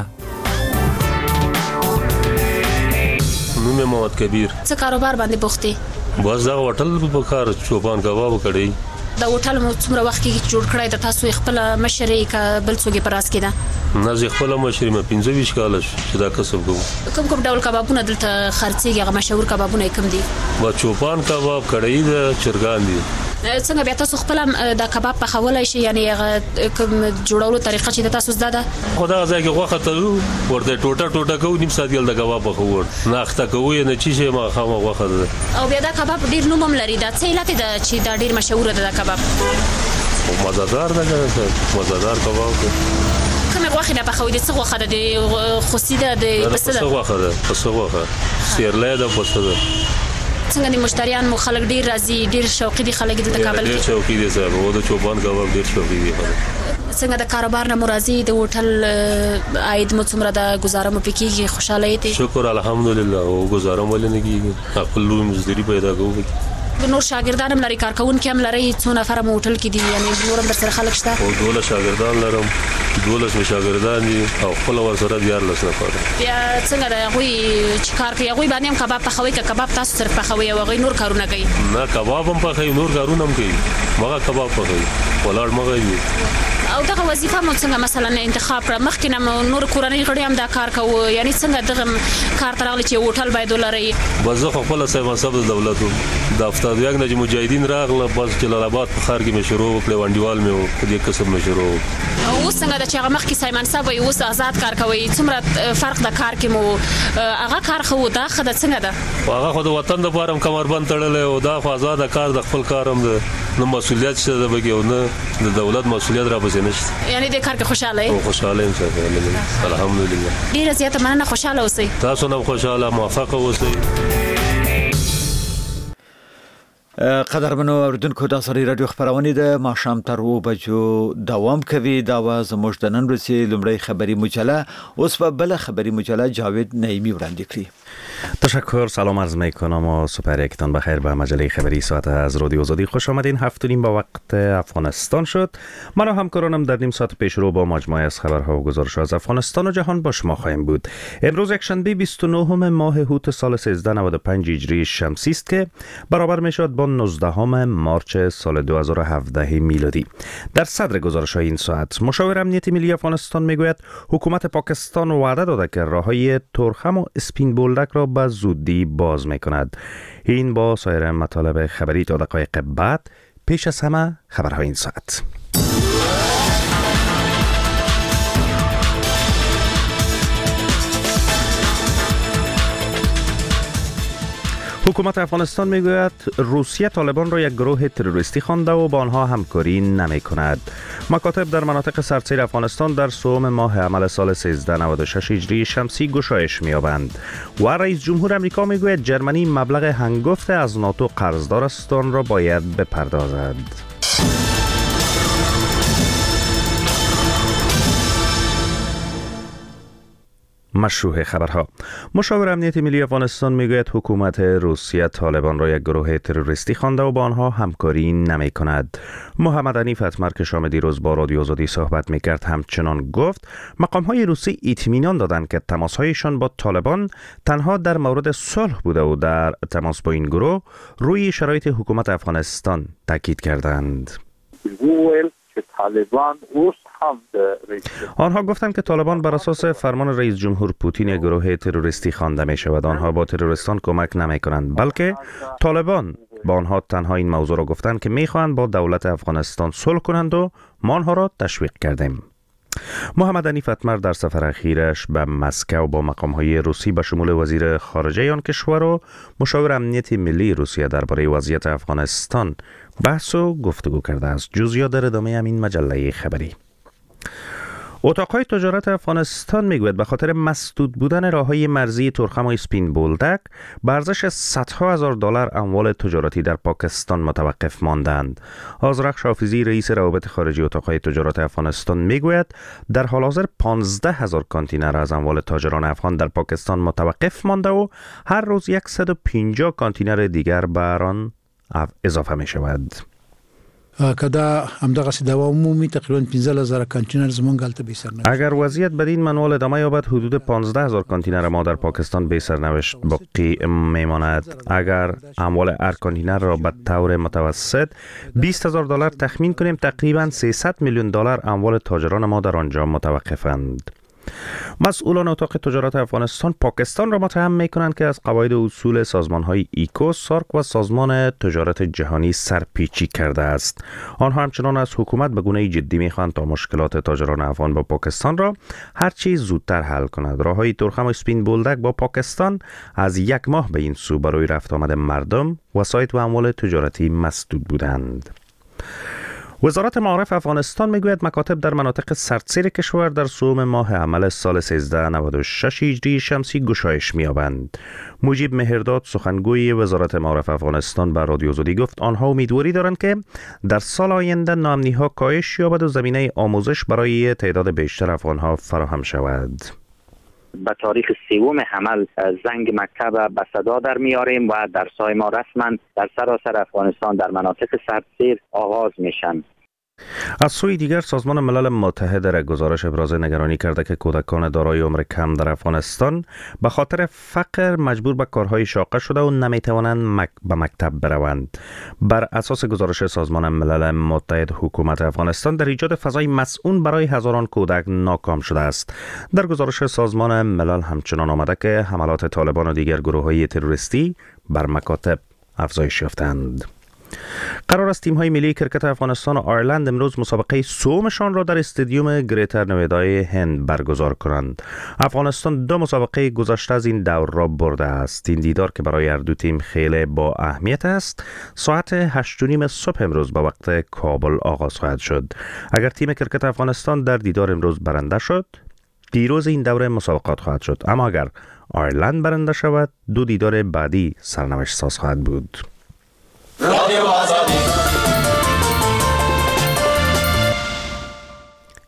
Speaker 18: نوم محمد کبیر.
Speaker 19: څه کاروبار باندې بوختي؟
Speaker 18: بس دا هوټل په کار چوپان کباب کړی.
Speaker 19: دا هوټل مو څومره وخت کې جوړ کړی د تاسو خپل مشرې کا بل څوګي پر راس کې ده؟
Speaker 18: نه زه خپل مشرې مې 15 کال چې دا کسب کوم.
Speaker 19: کوم ډول کبابونه دلته خرڅيږي هغه مشهور کبابونه کوم دي؟
Speaker 18: با چوپان کباب کړی د چرګان دي.
Speaker 19: څنګه بیا تاسو خپل د کباب په خولای شي یعنی هغه کوم جوړولو طریقه چې تاسو زده ده؟
Speaker 18: خدا ځای کې غوخه ته ورته ټوټه کو نیم ساعت د کباب په خور نه اخته کوی نه چی شي ما خامه غوخه ده.
Speaker 19: او بیا دا کباب ډیر نوم لري دا څه علت ده چې دا ډیر مشهور ده دا کباب؟
Speaker 18: مزدار ده مزدار کباب
Speaker 19: کومه غوخه نه په خو دې څه غوخه ده د خوسیده د
Speaker 18: پسه ده غوخه ده پسه غوخه سیرلې ده پسه ده.
Speaker 19: څنګه د مشتریان مو خلک ډیر راځي ډیر شوقي دي خلک د کابل کې؟
Speaker 18: ډیر شوقي دي صاحب او د چوبان کباب ډیر شوقي دي.
Speaker 19: څنګه د کاروبار نه مرضی د هوټل عاید مو څومره د گزاره مو پکېږي خوشاله یې؟
Speaker 18: شکر الحمدلله او گزاره مول نه کیږي خپل لوی مزدوري پیدا کوو.
Speaker 19: نور شاګردان هم لري کارکونکي هم لري څو نفر مو هوټل کې دي یعنی نور هم در سره خلک شته؟
Speaker 18: او 12 شاګردان لرم 12 شاګردان دي او خپل ور سره 14 نفر.
Speaker 19: بیا څنګه د غوي چې کار کوي غوي باندې هم کباب پخوي که کباب تاسو سره پخوي او غوي نور کارونه کوي؟
Speaker 18: نه کباب هم پخوي نور کارونه هم کوي مګه کباب پخوي ولاړ مګي.
Speaker 19: او دغه وظیفه مو څنګه مثلا انتخاب کړ مخکې نه نور کورنۍ غړي هم دا کار کوي یعنی څنګه دغه کار ترغلي چې هوټل باید ولري؟
Speaker 18: بس خو خپل سیمه سب د دولت د افتاد یو نه مجاهدین راغله بس جلال آباد په خار کې مې شروع وکړ وانډیوال مې په دې قسم مې شروع.
Speaker 19: او څنګه د چې هغه مخکې سیمن صاحب اوس آزاد کار کوي څومره فرق د کار کې مو هغه کار خو دا خدای څنګه ده؟
Speaker 18: هغه خو د وطن د پاره کمربند تړلې او دا خو آزاد کار د خپل کارم ده نو مسولیت څه ده بګیو نه د دولت مسولیت را پسې نشته.
Speaker 19: یعنی د کار کې خوشاله یې؟
Speaker 18: خوشاله یم څنګه الحمدلله.
Speaker 19: ډیره زیاته مننه خوشاله اوسئ.
Speaker 18: تاسو هم خوشاله موفق اوسئ.
Speaker 1: قدرمنو اوریدونکو د سری رادیو خبرونه د ماښام تر 2 بجو دوام کوي. دا و زموږ د نن ورځې لومړی خبري مجله اوس په بل خبري مجله جاوید نعیمی وړاندې کړي.
Speaker 20: تشکر، سلام عرض میکنم و سپر یکتان بخیر به مجله خبری ساعت از رادیو آزادی خوش آمدین. 7:30 با وقت افغانستان شد. من و همکارانم در نیم ساعت پیش رو با مجموعه از خبرها و گزارش‌ها از افغانستان و جهان با شما خواهیم بود. امروز یکشنبه 29 ماه هوت سال 1395 هجری شمسی است که برابر میشد با 19 مارچ سال 2017 میلادی. در صدر گزارش‌های این ساعت مشاور امنیت ملی افغانستان میگوید حکومت پاکستان وعده داده که راههای ترخم و اسپین بولدک را به زودی باز میکند. این با سایر مطالب خبری تا دقایق بعد. پیش از همه خبرهای این ساعت. حکومت افغانستان میگوید روسیه طالبان را یک گروه تروریستی خوانده و با آنها همکاری نمی کند. مکاتب در مناطق سراسر افغانستان در سوم ماه عمل سال 1396 هجری شمسی گشایش می‌یابند و رئیس جمهور آمریکا میگوید جرمنی مبلغ هنگفت از ناتو قرضدار است آن را باید بپردازد. مشروع خبرها. مشاور امنیت ملی افغانستان میگوید حکومت روسیه طالبان را یک گروه تروریستی خوانده و با آنها همکاری نمی کند. محمد حنیف اتمر که شام دیروز با رادیو آزادی صحبت میکرد همچنان گفت مقام‌های روسی اطمینان دادند که تماس‌هایشان با طالبان تنها در مورد صلح بوده و در تماس با این گروه روی شرایط حکومت افغانستان تاکید کردند. آنها گفتند که طالبان بر اساس فرمان رئیس جمهور پوتین یک گروه تروریستی خوانده می شود. آنها با تروریستان کمک نمی کنند، بلکه طالبان با آنها تنها این موضوع را گفتند که می خواهند با دولت افغانستان صلح کنند و ما آنها را تشویق کردیم. محمد حنیف اتمر در سفر اخیرش به مسکو با مقام‌های روسی به شمول وزیر خارجه آن کشور و مشاور امنیت ملی روسیه درباره وضعیت افغانستان بحث و گفتگو کرده است. جزئیات در ادامه همین مجله خبری. اتاق‌های تجارت افغانستان میگوید به خاطر مسدود بودن راه‌های مرزی ترخم و اسپین بولدک به ارزش صدها هزار دلار اموال تجارتی در پاکستان متوقف ماندند. آذرخش حافظی رئیس روابط خارجی اتاق‌های تجارت افغانستان میگوید در حال حاضر 15,000 کانتینر از اموال تاجران افغان در پاکستان متوقف مانده و هر روز 150 کانتینر دیگر بر آن اضافه می شود.
Speaker 3: کدا همدغه سیدوا عمومی تقریبا 15000 کانتینر زمون غلط به سرنوشت.
Speaker 20: اگر وضعیت بدین منوال ادامه یابد حدود 15000 کانتینر ما در پاکستان به سرنوشت باقی میماند. اگر اموال هر کانتینر را به طور متوسط 20000 دلار تخمین کنیم تقریبا 300 میلیون دلار اموال تاجران ما در آنجا متوقفند. مسئولان اتاق تجارت افغانستان پاکستان را متهم می‌کنند که از قواعد و اصول سازمان‌های ایکو، سارک و سازمان تجارت جهانی سرپیچی کرده است. آنها همچنان از حکومت به گونه‌ای جدی می‌خواهند تا مشکلات تاجران افغان با پاکستان را هر چه زودتر حل کند. راه‌های ترخم و اسپین بولدک با پاکستان از یک ماه به این سو برای رفت آمد مردم، وسایط و اموال تجارتی مسدود بودند. وزارت معارف افغانستان میگوید مکاتب در مناطق سرتسیر کشور در سوم ماه عمل سال 1396 هجری شمسی گشایش می‌یابند. مجیب مهرداد سخنگوی وزارت معارف افغانستان به رادیو آزادی گفت آنها امیدواری دارند که در سال آینده ناامنی‌ها کاهش یابد و زمینه آموزش برای تعداد بیشتر افغان‌ها فراهم شود.
Speaker 4: به تاریخ 3 حمل زنگ مکتب به صدا در میاریم و درس‌های ما رسما در سراسر افغانستان در مناطق سرتسیر آغاز میشن.
Speaker 20: از سوی دیگر سازمان ملل متحد در گزارش ابراز نگرانی کرده که کودکان دارای عمر کم در افغانستان به خاطر فقر مجبور به کارهای شاقه شده و نمیتوانند به مکتب بروند. بر اساس گزارش سازمان ملل متحد حکومت افغانستان در ایجاد فضای مسئون برای هزاران کودک ناکام شده است. در گزارش سازمان ملل همچنان آمده که حملات طالبان و دیگر گروه‌های تروریستی بر مکاتب افزایش یافتند. قرار است تیم‌های ملی کرکت افغانستان و آیرلند امروز مسابقه سومشان را در استادیوم گریتر نویدای هند برگزار کنند. افغانستان 2 مسابقه گذشته از این دور را برده است. این دیدار که برای هر دو تیم خیلی با اهمیت است، ساعت 8:30 صبح امروز به وقت کابل آغاز خواهد شد. اگر تیم کرکت افغانستان در دیدار امروز برنده شد، دیروز این دوره مسابقات خواهد شد. اما اگر آیرلند برنده شود، 2 دیدار بعدی سرنوشت ساز خواهد بود.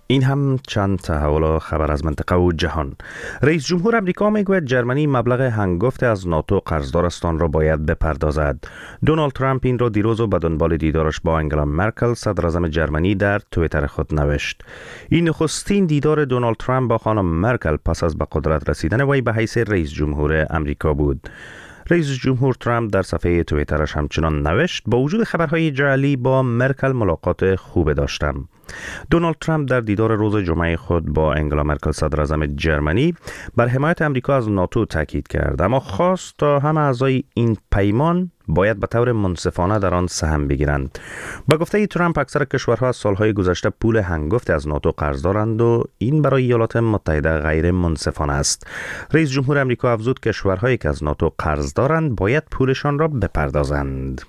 Speaker 20: این هم چند تحول و خبر از منطقه و جهان. رئیس جمهور امریکا میگوید جرمنی مبلغ هنگفت از ناتو قرضدار است آن را باید بپردازد. دونالد ترامپ این را دیروز و به دنبال دیدارش با انگلا مرکل صدر اعظم جرمنی در توییتر خود نوشت. این نخستین دیدار دونالد ترامپ با خانم مرکل پس از به قدرت رسیدن وی به حیث رئیس جمهور امریکا بود. رئیس جمهور ترامپ در صفحه توییترش همچنان نوشت: با وجود خبرهای جعلی با مرکل ملاقات خوب داشتم. دونالد ترامپ در دیدار روز جمعه خود با انگلا مرکل صدر اعظم جرمنی بر حمایت امریکا از ناتو تاکید کرد، اما خواست تا همه اعضای این پیمان باید به طور منصفانه در آن سهم بگیرند. با گفته ترامپ اکثر کشورها از سالهای گذشته پول هنگفت از ناتو قرض دارند و این برای ایالات متحده غیر منصفانه است. رئیس جمهور امریکا افزود کشورهایی که از ناتو قرض دارند باید پولشان را بپردازند.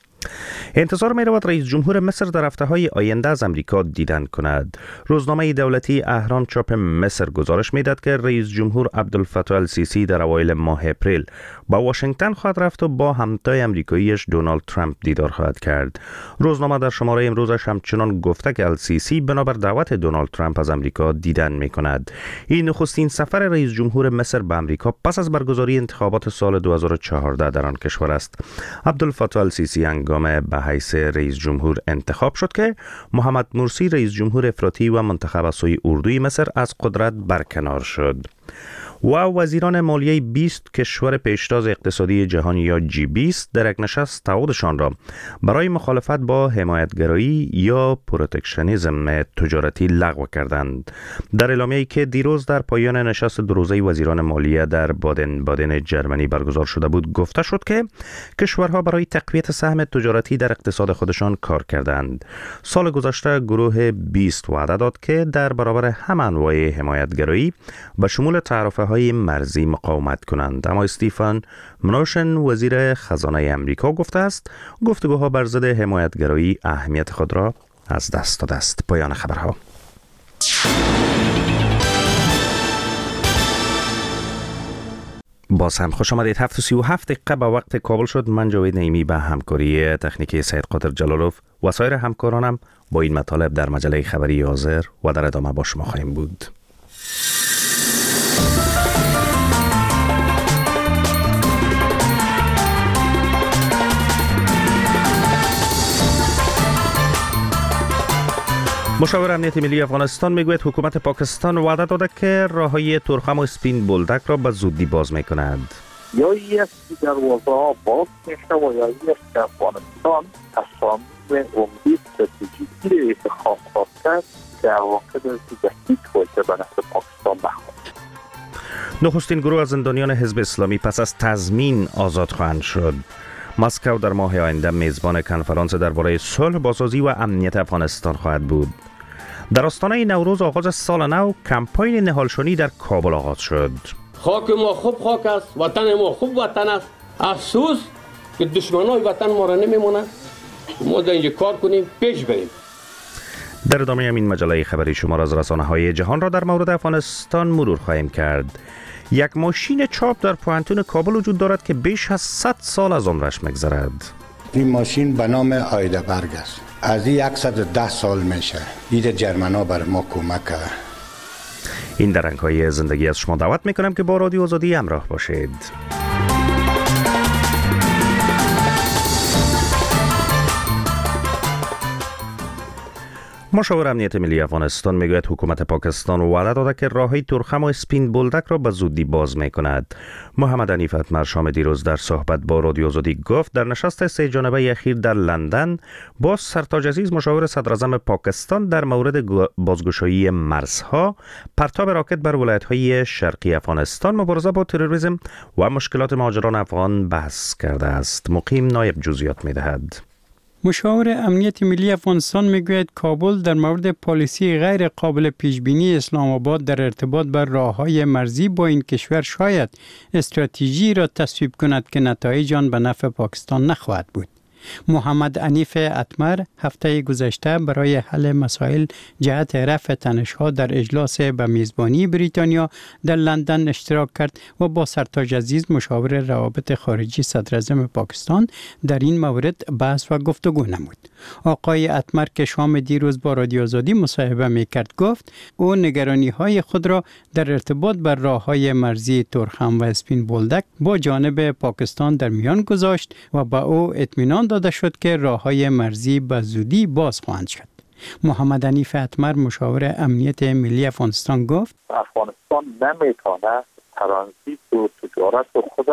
Speaker 20: انتظار می رود رئیس جمهور مصر در هفته‌های آینده از امریکا دیدن کند. روزنامه دولتی اهرام چاپ مصر گزارش می داد که رئیس جمهور عبدالفتاح السیسی در اوایل ماه اپریل با واشنگتن خواهد رفت و با همتای امریکاییش دونالد ترامپ دیدار خواهد کرد. روزنامه در شماره امروزش همچنان گفته که السیسی بنابر دعوت دونالد ترامپ از امریکا دیدن می کند. این نخستین سفر رئیس جمهور مصر به امریکا پس از برگزاری انتخابات سال 2014 در آن کشور است. عبدالفتاح السیسی به حیث رئیس جمهور انتخاب شد که محمد مرسی رئیس جمهور افراطی و منتخب از سوی اردوی مصر از قدرت برکنار شد. و وزیران مالیه 20 کشور پیشتاز اقتصادی جهان یا G20 در یک نشست تعهدشان را برای مخالفت با حمایتگرایی یا پروتکشنیسم تجارتی لغو کردند. در اعلامیه‌ای که دیروز در پایان نشست دو روزه وزیران مالیه در بادن جرمنی برگزار شده بود گفته شد که کشورها برای تقویت سهم تجارتی در اقتصاد خودشان کار کردند. سال گذشته گروه 20 وعده داد که در برابر همه انواع حمایتگرایی به شمول تعرفه مرزی مقاومت کنند، اما استیفن منوشن وزیر خزانه امریکا گفته است گفتگوها بر ضد حمایتگرایی اهمیت خود را از دست داده است. پایان خبرها. باز هم خوش آمدید. 7:37 دقیقه به وقت کابل شد. من جاوید نعیمی به همکاری تکنیکی سید قادر جلالوف و سایر همکارانم با این مطالب در مجله خبری حاضر و در ادامه با شما خواهیم بود. مشاور امنیت ملی افغانستان میگوید حکومت پاکستان وعده داده که راههای تورخم و سپین بولدک را به زودی باز میکند.
Speaker 2: یا یک دروازه ها باز میشه و یا یک که افغانستان تصامیم عمدی استراتژیکی انتخاب خواهد کرد که واقع در هیچ وجه به نفع پاکستان نخواهد.
Speaker 20: نخستین گروه از زندانیان حزب اسلامی پس از تضمین آزاد خواهند شد. مسکو در ماه آینده میزبان کنفرانس درباره صلح، بازسازی و امنیت افغانستان خواهد بود. در آستانه نوروز آغاز سال نو کمپاین نهالشانی در کابل آغاز شد.
Speaker 21: خاک ما خوب خاک است، وطن ما خوب وطن است. افسوس که دشمنای وطن ما را نمیمونند. ما در اینجا کار کنیم، پیش بریم.
Speaker 20: در ادامه این مجله خبری شما را از رسانه‌های جهان را در مورد افغانستان مرور خواهیم کرد. یک ماشین چاپ در پوانتون کابل وجود دارد که بیش از 100 سال از عمرش می‌گذرد.
Speaker 22: این ماشین به نام آیدبرگ است. از این 110 سال میشه. این جرمنا بر ما کمک کرد.
Speaker 20: این در رنگ‌های زندگی از شما دعوت می‌کنم که با رادیو آزادی همراه باشید. مشاور امنیت ملی افغانستان میگوید حکومت پاکستان وعده داده که راههای تورخم و سپین بولدک را به زودی باز میکند. محمد حنیف اتمرشام دیروز در صحبت با رادیو آزادی گفت در نشست سه جانبه اخیر در لندن با سرتاج عزیز مشاور صدر اعظم پاکستان در مورد بازگشایی مرزها، پرتاب راکت بر ولایت‌های شرقی افغانستان، مبارزه با تروریسم و مشکلات مهاجران افغان بحث کرده است. مقیم نایب جزئیات میدهد.
Speaker 23: مشاور امنیت ملی افغانستان میگوید کابل در مورد پالیسی غیر قابل پیش بینی اسلام آباد در ارتباط بر راههای مرزی با این کشور شاید استراتژی را تصویب کند که نتایج آن به نفع پاکستان نخواهد بود. محمد حنیف اتمر هفته گذشته برای حل مسائل جهت رفع تنش‌ها در اجلاس به میزبانی بریتانیا در لندن اشتراک کرد و با سرتاج عزیز مشاور روابط خارجی صدر اعظم پاکستان در این مورد بحث و گفتگو نمود. آقای اتمر که شام دیروز با رادیو آزادی مصاحبه می‌کرد گفت او نگرانی‌های خود را در ارتباط بر راه‌های مرزی تورخم و اسپین بولدک با جانب پاکستان در میان گذاشت و با او اطمینان داده شد که راه‌های مرزی به زودی باز خواهند شد. محمد حنیف اتمر مشاور امنیت ملی افغانستان گفت
Speaker 2: افغانستان نمیتونه ترانزیت و تجارت خود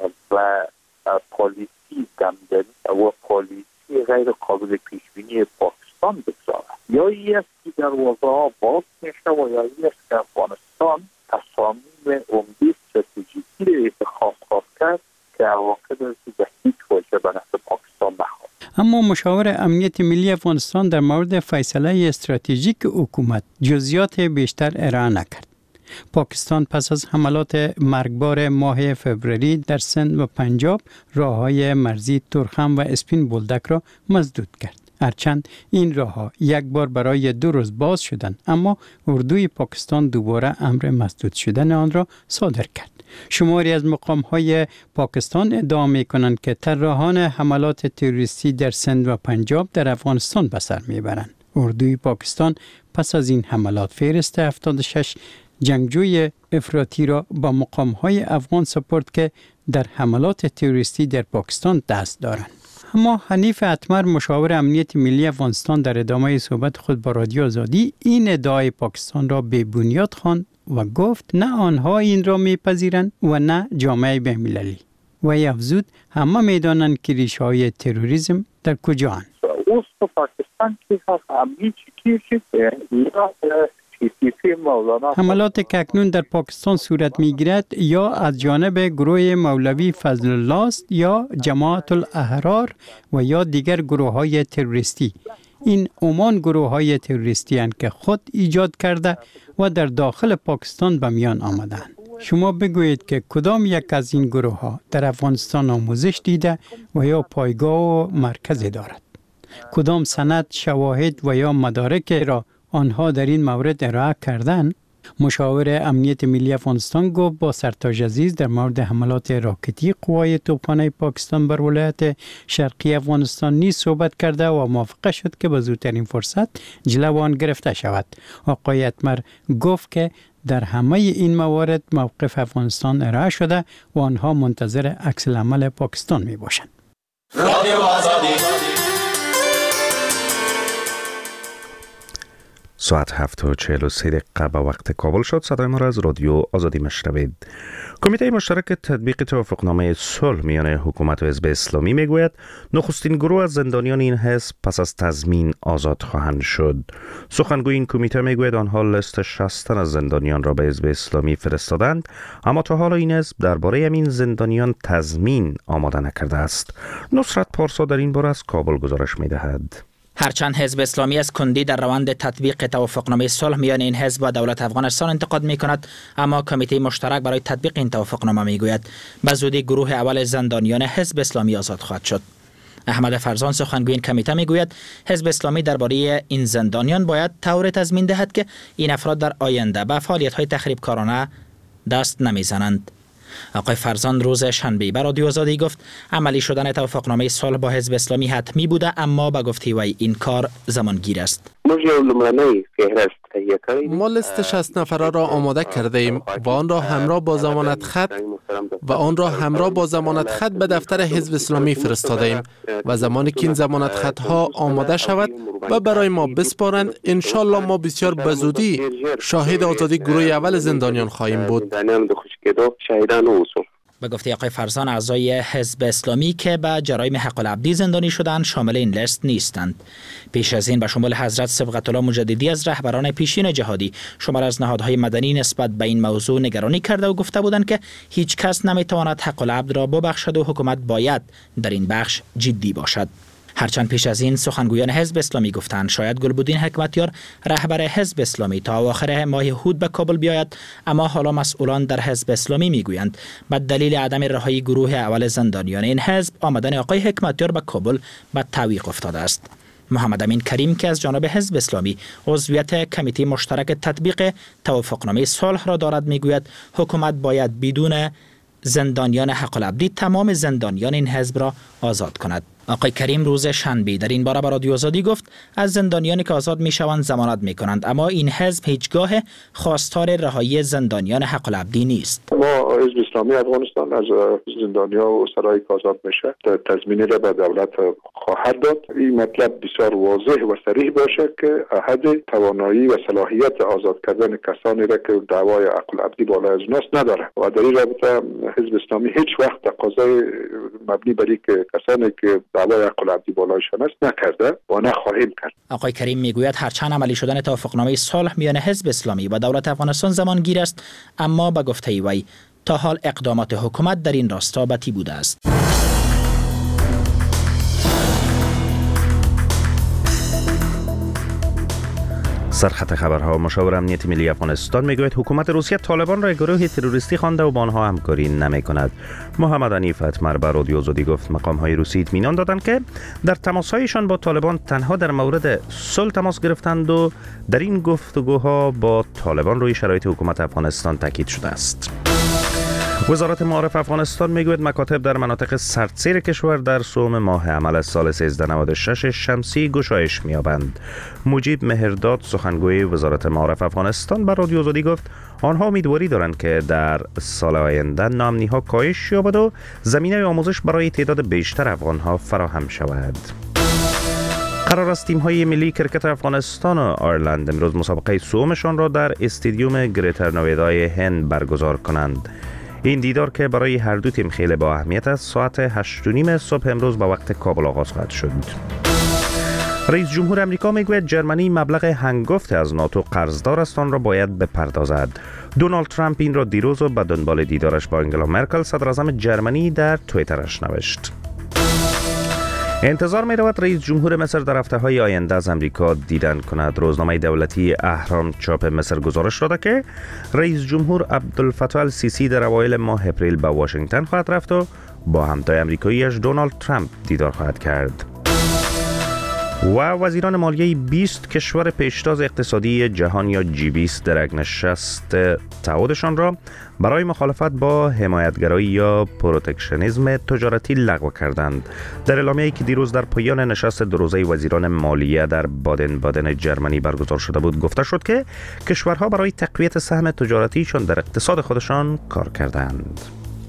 Speaker 2: و پالیسی دمدمی و پالیسی غیر قابل پیش بینی پاکستان بگذاره. یا این است که دروازه ها باز میشه و یا این است که افغانستان تصامیم عمده استراتژیکی را انتخاب خواهد کرد که عواقب از به هیچ وجه به نفع پاکستان نخواهد.
Speaker 23: اما مشاور امنیت ملی افغانستان در مورد فیصله استراتژیک حکومت جزئیات بیشتر ارائه نکرد. پاکستان پس از حملات مرگبار ماه فوریه در سند و پنجاب راه‌های مرزی تورخم و اسپین بولدک را مسدود کرد. هرچند این راه‌ها یک بار برای 2 روز باز شدند، اما اردوی پاکستان دوباره امر مسدود شدن آن را صادر کرد. شماری از مقام‌های پاکستان ادعا می‌کنند که طراحان حملات تروریستی در سند و پنجاب در افغانستان به سر می‌برند. اردوی پاکستان پس از این حملات فهرست 76 جنگجوی افراطی را با مقام‌های افغان سپرد که در حملات تروریستی در پاکستان دست دارند. اما حنیف اتمر مشاور امنیت ملی افغانستان در ادامه صحبت خود با رادیو آزادی این ادعای پاکستان را بی بنیاد خواند و گفت نه آنها این را میپذیرند و نه جامعه بین‌المللی. و افزود همه میدانند که ریشه‌های تروریسم در کجاست.
Speaker 2: پاکستان که همین چیزی
Speaker 23: حملات که اکنون در پاکستان صورت می‌گیرد یا از جانب گروه مولوی فضل الله است یا جماعت الاحرار و یا دیگر گروه‌های تروریستی. این عموماً گروه‌های تروریستی اند که خود ایجاد کرده و در داخل پاکستان به میان آمدند. شما بگویید که کدام یک از این گروه‌ها در افغانستان آموزش دیده و یا پایگاه و مرکزی دارد؟ کدام سند، شواهد و یا مدارک را آنها در این مورد ارائه کردند؟ مشاور امنیت ملی افغانستان گفت با سرتاج عزیز در مورد حملات راکتی قوای توپخانه پاکستان بر ولایت شرقی افغانستان نیز صحبت کرده و موافقه شد که به زودترین فرصت جلو آن گرفته شود. آقای اتمر گفت که در همه این موارد موقف افغانستان ارائه شده و آنها منتظر عکس العمل پاکستان می باشند.
Speaker 20: ساعت 7:43 به وقت کابل شد. صدای ما را از رادیو آزادی مشنوید. کمیته مشترک تطبیق توافقنامه صلح میان حکومت و حزب اسلامی میگوید نخستین گروه از زندانیان این حزب پس از تضمین آزاد خواهند شد. سخنگوی این کمیته میگوید آنها لیست 60 از زندانیان را به حزب اسلامی فرستادند، اما تا حالا این حزب درباره این زندانیان تضمین آماده نکرده است. نصرت پارسا در این باره از کابل گزارش میدهد.
Speaker 6: هرچند حزب اسلامی از کندی در روند تطبیق توافقنامه صلح میان این حزب و دولت افغانستان انتقاد میکند، اما کمیته مشترک برای تطبیق این توافقنامه میگوید به زودی گروه اول زندانیان حزب اسلامی آزاد خواهد شد. احمد فرزان سخنگوی این کمیته میگوید حزب اسلامی درباره این زندانیان باید طور تضمین دهد که این افراد در آینده به فعالیت‌های تخریبکارانه دست نمیزنند. آقای فرزان روز شنبه به رادیو آزادی گفت عملی شدن توافقنامه صلح با حزب اسلامی حتمی بوده، اما به گفته وی این کار زمانگیر است.
Speaker 8: ما لیست 60 نفره را آماده کرده ایم و آن را همراه با ضمانت خط به دفتر حزب اسلامی فرستاده ایم و زمانی که این ضمانت خط ها آماده شود و برای ما بسپارند، انشالله ما بسیار بزودی شاهد آزادی گروه اول زندانیان خواهیم بود.
Speaker 6: به گفته آقای فرزان اعضای حزب اسلامی که به جرایم حق العبدی زندانی شدند شامل این لیست نیستند. پیش از این به شمول حضرت صبغت الله مجددی از رهبران پیشین جهادی شمار از نهادهای مدنی نسبت به این موضوع نگرانی کرده و گفته بودند که هیچ کس نمیتواند حق العبد را ببخشد و حکومت باید در این بخش جدی باشد. هرچند پیش از این سخنگویان حزب اسلامی گفتند شاید گلبدین حکمتیار رهبر حزب اسلامی تا آخر ماه هود به کابل بیاید، اما حالا مسئولان در حزب اسلامی میگویند به دلیل عدم رهایی گروه اول زندانیان این حزب آمدن آقای حکمتیار به کابل به تعویق افتاده است. محمد امین کریم که از جانب حزب اسلامی عضویت کمیته مشترک تطبیق توافقنامه صلح را دارد میگوید حکومت باید بدون زندانیان حق الابدی تمام زندانیان این حزب را آزاد کند. آقای کریم روز شنبه در این باره به رادیو آزادی گفت از زندانیانی که آزاد میشوند ضمانت میکنند، اما این حزب هیچگاه خواستار رهایی زندانیان حق الابدی نیست.
Speaker 2: ما حزب اسلامی افغانستان از زندانیا و سرایی که آزاد میشه تضمینی را به دولت خواهد داد. این مطلب بسیار واضح و صریح باشه که احد توانایی و صلاحیت آزاد کردن کسانی را که دعوای حق الابدی بالای از ناس نداره و در این رابطه حزب اسلامی هیچ وقت تقاضای مبنی بر اینکه کسانی که دعوای حق الابدی بالایشان است نکرده و نخواهیم کرد.
Speaker 6: آقای کریم میگوید هرچند عملی شدن توافقنامه صلح میان حزب اسلامی و دولت افغانستان زمانگیر است، اما به گفته وی تا حال اقدامات حکومت در این راستا بتی بوده است.
Speaker 20: سرخط خبرها. مشاور امنیت ملی افغانستان میگوید حکومت روسیه طالبان را گروه تروریستی خوانده و با آنها همکاری نمیکند. محمد حنیف اتمر به رادیو آزادی گفت مقام‌های روسی اطمینان دادند که در تماس‌هایشان با طالبان تنها در مورد صلح تماس گرفتند و در این گفتگوها با طالبان روی شرایط حکومت افغانستان تاکید شده است. وزارت معارف افغانستان میگوید مکاتب در مناطق سردسیر کشور در سوم ماه عمل سال 1396 شمسی گشایش می‌یابند. مجیب مهرداد سخنگوی وزارت معارف افغانستان به رادیو آزادی گفت آنها امیدواری دارند که در سال آینده ناامنی‌ها کاهش یابد و زمینه آموزش برای تعداد بیشتر افغان‌ها فراهم شود. قرار است تیم‌های ملی کرکت افغانستان و آیرلند امروز مسابقه سومشان را در استادیوم گریتر نویدای هند برگزار کنند. این دیدار که برای هر دو تیم خیلی با اهمیت است ساعت 8:30 صبح امروز به وقت کابل آغاز خواهد شد. رئیس جمهور امریکا میگوید جرمنی مبلغ هنگفت از ناتو قرضدار است آن را باید بپردازد. دونالد ترامپ این را دیروز و به دنبال دیدارش با انگلا مرکل صدر اعظم جرمنی در توییترش نوشت. انتظار می رود رئیس جمهور مصر در هفته‌های آینده از امریکا دیدن کند. روزنامه دولتی اهرام چاپ مصر گزارش داده که رئیس جمهور عبدالفتاح السیسی در اوایل ماه اپریل به واشنگتن خواهد رفت و با همتای آمریکایی‌اش دونالد ترامپ دیدار خواهد کرد. و وزیران مالیه 20 کشور پیشتاز اقتصادی جهان یا G20 در یک نشست تعهدشان را برای مخالفت با حمایتگرایی یا پروتکشنیسم تجارتی لغو کردند. در اعلامیه‌ای که دیروز در پایان نشست دو روزه وزیران مالیه در بادن جرمنی برگزار شده بود گفته شد که کشورها برای تقویت سهم تجارتیشان در اقتصاد خودشان کار کردند.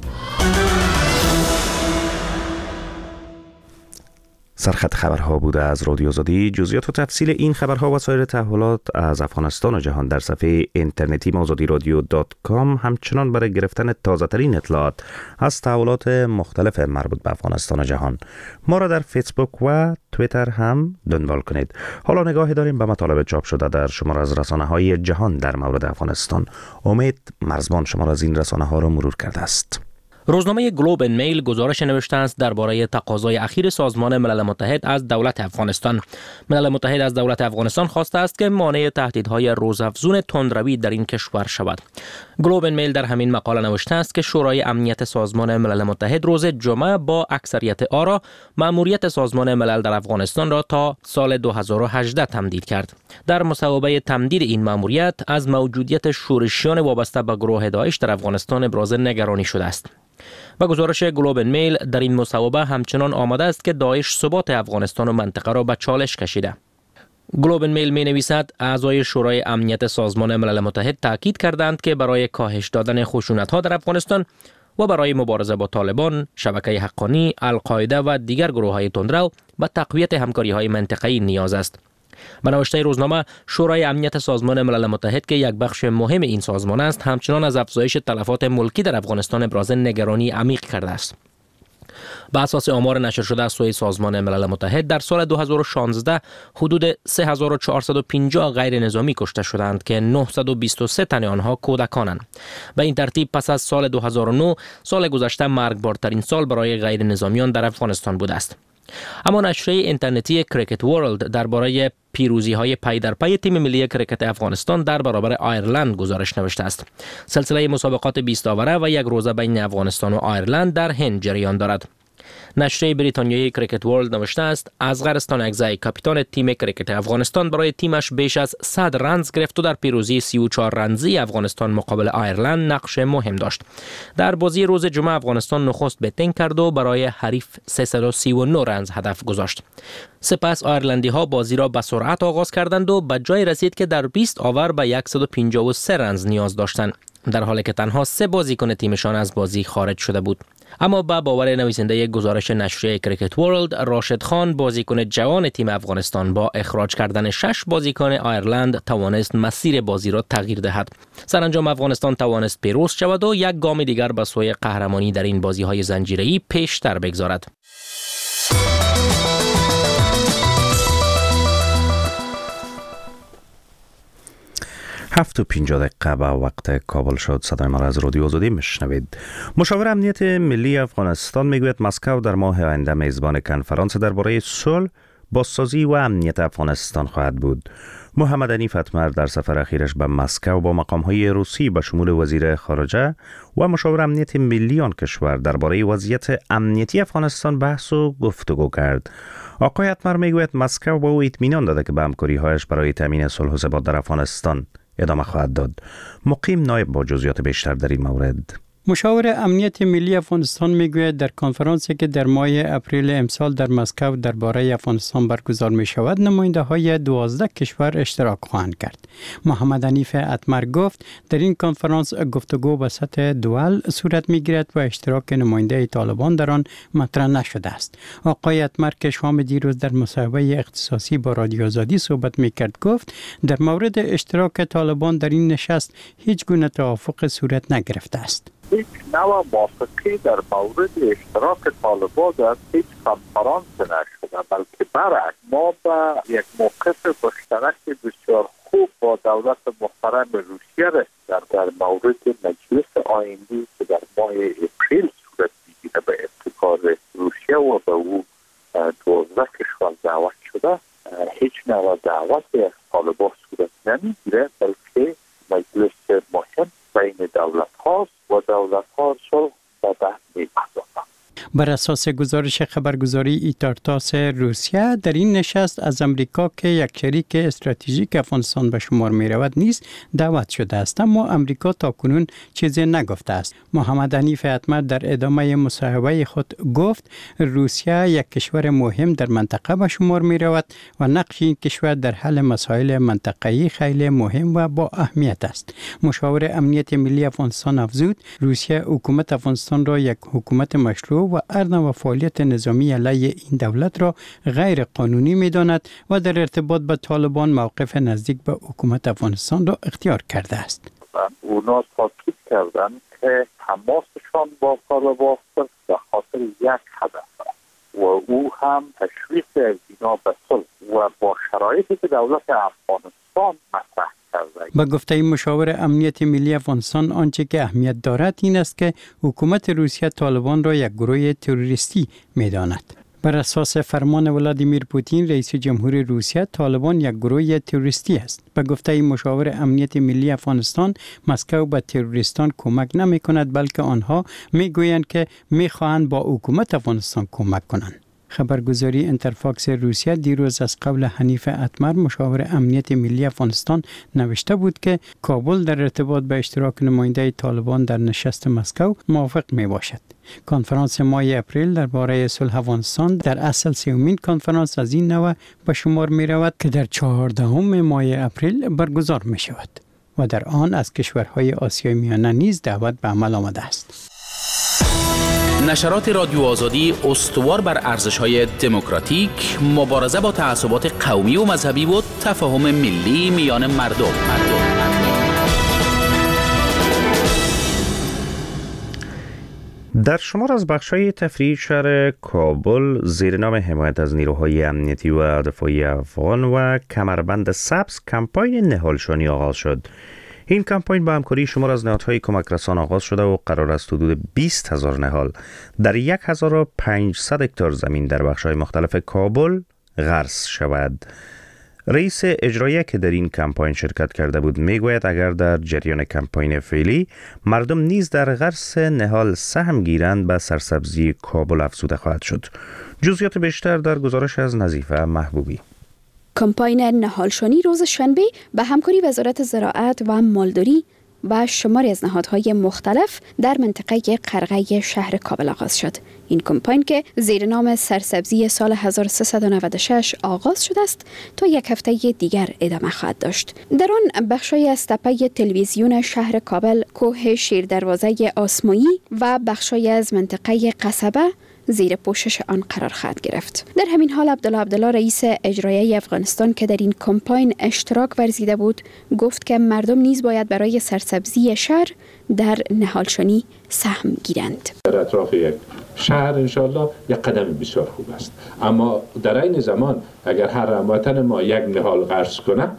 Speaker 20: سرخط خبرها بوده از رادیو آزادی. جزئیات و تفصیل این خبرها و سایر تحولات از افغانستان و جهان در صفحه اینترنتی azadiradio.com. همچنان برای گرفتن تازه ترین اطلاعات از تحولات مختلف مربوط به افغانستان و جهان ما را در فیسبوک و توییتر هم دنبال کنید. حالا نگاهی داریم به مطالب چاپ شده در شمار از رسانه‌های جهان در مورد افغانستان. امید مرزبان شمار از این رسانه‌ها را مرور کرده است.
Speaker 9: روزنامه گلوب ان میل گزارش نوشته است درباره تقاضای اخیر سازمان ملل متحد از دولت افغانستان. ملل متحد از دولت افغانستان خواسته است که مانع تهدیدهای روزافزون تندروی در این کشور شود. گلوب ان میل در همین مقاله نوشته است که شورای امنیت سازمان ملل متحد روز جمعه با اکثریت آرا مأموریت سازمان ملل در افغانستان را تا سال 2018 تمدید کرد. در مصوبه تمدید این مأموریت از موجودیت شورشیان وابسته به گروه داعش در افغانستان ابراز نگرانی شده است. و گزارش گلوب ان میل در این مصوبه همچنان آمده است که داعش ثبات افغانستان و منطقه را به چالش کشیده. گلوب ان میل می نویسد اعضای شورای امنیت سازمان ملل متحد تاکید کردند که برای کاهش دادن خشونت‌ها در افغانستان و برای مبارزه با طالبان، شبکه حقانی، القاعده و دیگر گروه‌های تندرو به تقویت همکاری‌های منطقه‌ای نیاز است. به نوشته روزنامه، شورای امنیت سازمان ملل متحد که یک بخش مهم این سازمان است، همچنان از افزایش تلفات ملکی در افغانستان ابراز نگرانی عمیق کرده است. به اساس آمار نشر شده از سوی سازمان ملل متحد در سال 2016 حدود 3450 غیر نظامی کشته شدند که 923 تن آنها کودکانند. به این ترتیب پس از سال 2009 سال گذشته مرگبارترین سال برای غیر نظامیان در افغانستان بوده است. اما نشریه اینترنتی کریکت ورلد درباره پیروزی‌های پی در پی تیم ملی کریکت افغانستان در برابر آیرلند گزارش نوشته است. سلسله مسابقات 20 آوره و یک روزه بین افغانستان و آیرلند در هند جریان دارد. نشریه بریتانیایی کریکت ورلد نوشته است ازغر استانکزی کاپیتان تیم کریکت افغانستان برای تیمش بیش از 100 رنز گرفت و در پیروزی 34 رنزی افغانستان مقابل آیرلند نقش مهم داشت. در بازی روز جمعه افغانستان نخست بتینگ کرد و برای حریف 339 رنز هدف گذاشت. سپس آیرلندی ها بازی را به سرعت آغاز کردند و به جای رسید که در 20 آور به 153 رنز نیاز داشتند، در حالی که تنها 3 بازیکن تیمشان از بازی خارج شده بود. اما با باور نویسنده گزارش نشریه کریکت ورلد، راشد خان بازیکن جوان تیم افغانستان با اخراج کردن 6 بازیکن آیرلند توانست مسیر بازی را تغییر دهد. سرانجام افغانستان توانست پیروز شود و یک گام دیگر به سوی قهرمانی در این بازی‌های زنجیره‌ای پیشتر بگذارد.
Speaker 20: 7:50 به وقت کابل شد. صدای ما را از رادیو آزادی میشنوید. مشاور امنیت ملی افغانستان میگوید مسکو در ماه آینده میزبان کنفرانس درباره صلح، بازسازی و امنیت افغانستان خواهد بود. محمد حنیف اتمر در سفر اخیرش به مسکو با مقام‌های روسی به شمول وزیر خارجه و مشاور امنیت ملی آن کشور درباره وضعیت امنیتی افغانستان بحث و گفتگو کرد. آقای اتمر میگوید مسکو به او اطمینان داده که به همکاری‌هایش برای تامین صلح و ثبات در افغانستان ادامه خواهد داد. مقیم نایب با جزئیات بیشتر در این مورد.
Speaker 23: مشاور امنیت ملی افغانستان میگوید در کنفرانسی که در ماه اپریل امسال در مسکو درباره افغانستان برگزار می شود، نماینده های 12 کشور اشتراک خواهند کرد. محمد حنیف اتمر گفت در این کنفرانس گفتگو به سطح دوال صورت می گیرد و اشتراک نماینده طالبان در آن مطرح نشده است. آقای اتمر که شام دیروز در مصاحبه اختصاصی با رادیو آزادی صحبت می کرد گفت در مورد اشتراک طالبان در این نشست هیچ گونه توافق صورت نگرفته است.
Speaker 2: هیچ نوع موافقه در مورد اشتراک طالبان در هیچ کنفرانس نشده، بلکه برعکس ما به یک موقف مشترک بسیار خوب با دولت محترم روسیه رسیدیم در مورد مجلس آیندی که در ماه اپریل صورت میگیره به ابتکار روسیه و به او 12 کشور دعوت شده. هیچ نوع دعوت از طالبان صورت نمیگیره، بلکه مجلس مهم بین دولت هاست و دولت ها صلح و بحث می‌پردازند.
Speaker 23: بر اساس گزارش خبرگزاری ایتارتاس روسیه در این نشست از امریکا که یک شریک استراتژیک افغانستان به شمار می رود نیز دعوت شده است، اما امریکا تاکنون چیزی نگفته است. محمد حنیف اتمر در ادامه مصاحبه خود گفت روسیه یک کشور مهم در منطقه به شمار می رود و نقش این کشور در حل مسائل منطقه‌ای خیلی مهم و با اهمیت است. مشاور امنیت ملی افغانستان افزود روسیه حکومت افغانستان را یک حکومت مشروع و ارنا و فعالیت نظامی علیه این دولت را غیر قانونی می داند و در ارتباط با طالبان موقف نزدیک به حکومت افغانستان را اختیار کرده است.
Speaker 2: اونا تاکید کردند که تماسشان با طالبان به خاطر یک هدف و او هم تشویق اینا به صلح و با شرایطی که دولت افغانستان مطرح کرده.
Speaker 23: با گفته مشاور امنیت ملی افغانستان آنچه که اهمیت دارد این است که حکومت روسیه طالبان را یک گروه تروریستی می‌داند. بر اساس فرمان ولادیمیر پوتین رئیس جمهور روسیه، طالبان یک گروه تروریستی است. به گفته مشاور امنیت ملی افغانستان، مسکو به تروریستان کمک نمی کند بلکه آنها می گویند که می خواهند با حکومت افغانستان کمک کنند. خبرگزاری انترفاکس روسیه دیروز از قول حنیف اتمر مشاور امنیت ملی افغانستان نوشته بود که کابل در ارتباط به اشتراک نماینده طالبان در نشست مسکو موافق می باشد. کنفرانس ماه اپریل درباره صلح افغانستان در اصل سومین کنفرانس از این نوع به شمار می رود که در 14 ماه اپریل برگزار می شود و در آن از کشورهای آسیای میانه نیز دعوت به عمل آمده است.
Speaker 5: نشرات رادیو آزادی استوار بر ارزش‌های دموکراتیک، مبارزه با تعصبات قومی و مذهبی و تفاهم ملی میان مردم.
Speaker 20: در شمار از بخش‌های تفریحی شهر کابل زیر نام حمایت از نیروهای امنیتی و دفاعی افغان و کمربند سبز کمپاین نهالشانی آغاز شد. این کمپاین با همکاری شمار از نهادهای کمک رسان آغاز شده و قرار است حدود 20,000 نهال در 1500 هکتار زمین در بخش‌های مختلف کابل غرس شود. رئیس اجرایی که در این کمپاین شرکت کرده بود میگوید اگر در جریان کمپاین فعلی مردم نیز در غرس نهال سهم گیرند به سرسبزی کابل افزوده خواهد شد. جزئیات بیشتر در گزارش از نظیفه محبوبی.
Speaker 10: کمپاین نهالشانی روز شنبه به همکاری وزارت زراعت و مالداری و شماری از نهادهای مختلف در منطقه قرغه شهر کابل آغاز شد. این کمپاین که زیر نام سرسبزی سال 1396 آغاز شده است تا یک هفته دیگر ادامه خواهد داشت. در آن بخشی از تپه تلویزیون شهر کابل، کوه شیر دروازه آسمایی و بخشی از منطقه قصبه زیر پوشش آن قرار خواهد گرفت. در همین حال عبدالله رئیس اجرایی افغانستان که در این کمپاین اشتراک ورزیده بود گفت که مردم نیز باید برای سرسبزی شهر در نهالشانی سهم گیرند.
Speaker 11: در اطراف یک شهر انشالله یک قدم بسیار خوب است، اما در این زمان اگر هر هموطن ما یک نهال غرس کنه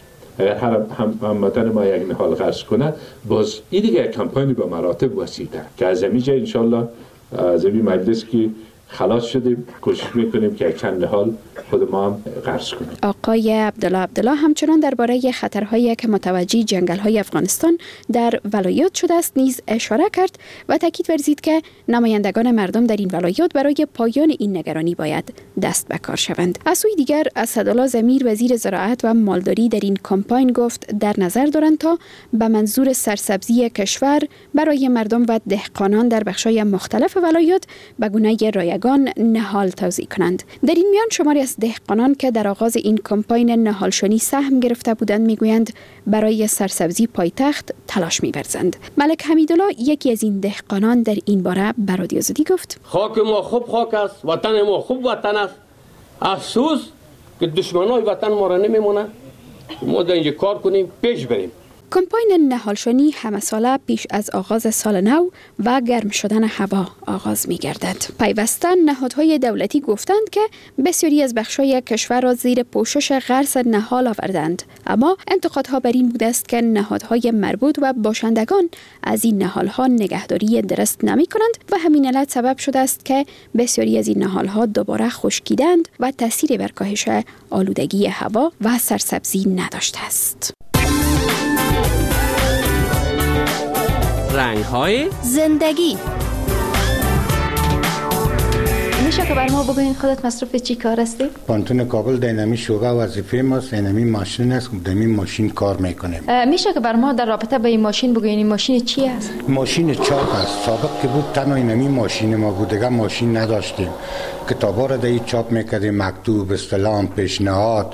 Speaker 11: باز این دیگه کمپاینی با مراتب وسیع‌تر که از اینجا انشالله از این مجلس که خلاص شدیم کوشش میکنیم که چند نهال خود ما هم غرس کنیم.
Speaker 10: آقای عبدالله همچنان درباره خطرهایی که متوجه جنگل‌های افغانستان در ولایات شده است نیز اشاره کرد و تاکید ورزید که نمایندگان مردم در این ولایات برای پایان این نگرانی باید دست به کار شوند. از سوی دیگر اسدالله ضمیر وزیر زراعت و مالداری در این کمپاین گفت در نظر دارند تا به منظور سرسبزی کشور برای مردم و دهقانان در بخش‌های مختلف ولایات به گونه رایگان نهال توزیع کنند. در این میان شماری از دهقانان که در آغاز این کمپاین نهالشانی سهم گرفته بودند میگویند برای سرسبزی پایتخت تلاش می‌ورزند. ملک حمیدالله یکی از این دهقانان در این باره به رادیو آزادی گفت:
Speaker 21: خاک ما خوب خاک است، وطن ما خوب وطن است. افسوس که دشمنای وطن ما را نمیمونه. ما در اینجا کار کنیم، پیش بریم.
Speaker 10: کمپاین نهالشانی همه ساله پیش از آغاز سال نو و گرم شدن هوا آغاز می گردد. پیوسته نهادهای دولتی گفتند که بسیاری از بخشای کشور را زیر پوشش غرس نهال آوردند، اما انتقادها بر این بوده است که نهادهای مربوط و باشندگان از این نهالها نگهداری درست نمی کنند و همین علت سبب شده است که بسیاری از این نهالها دوباره خشکیدند و تاثیر بر کاهش آلودگی هوا و سرسبزی نداشته است.
Speaker 5: رنگ‌های
Speaker 13: زندگی. میشه که بر ما بگوین خودت مصروف چی کار هستی؟
Speaker 22: پانتون کابل دینامی شعبه وظیفه ماست، دینامی ماشین است، دینامی ماشین کار میکنیم.
Speaker 13: میشه که بر ما در رابطه با این ماشین بگوین این ماشین چی است؟
Speaker 22: ماشین چاپ است. سابق که بود تنها اینمی ماشین ما بود، دیگه ماشین نداشتیم. کتابا را در چاپ میکردیم، مکتوب، استلام، پیشنهاد،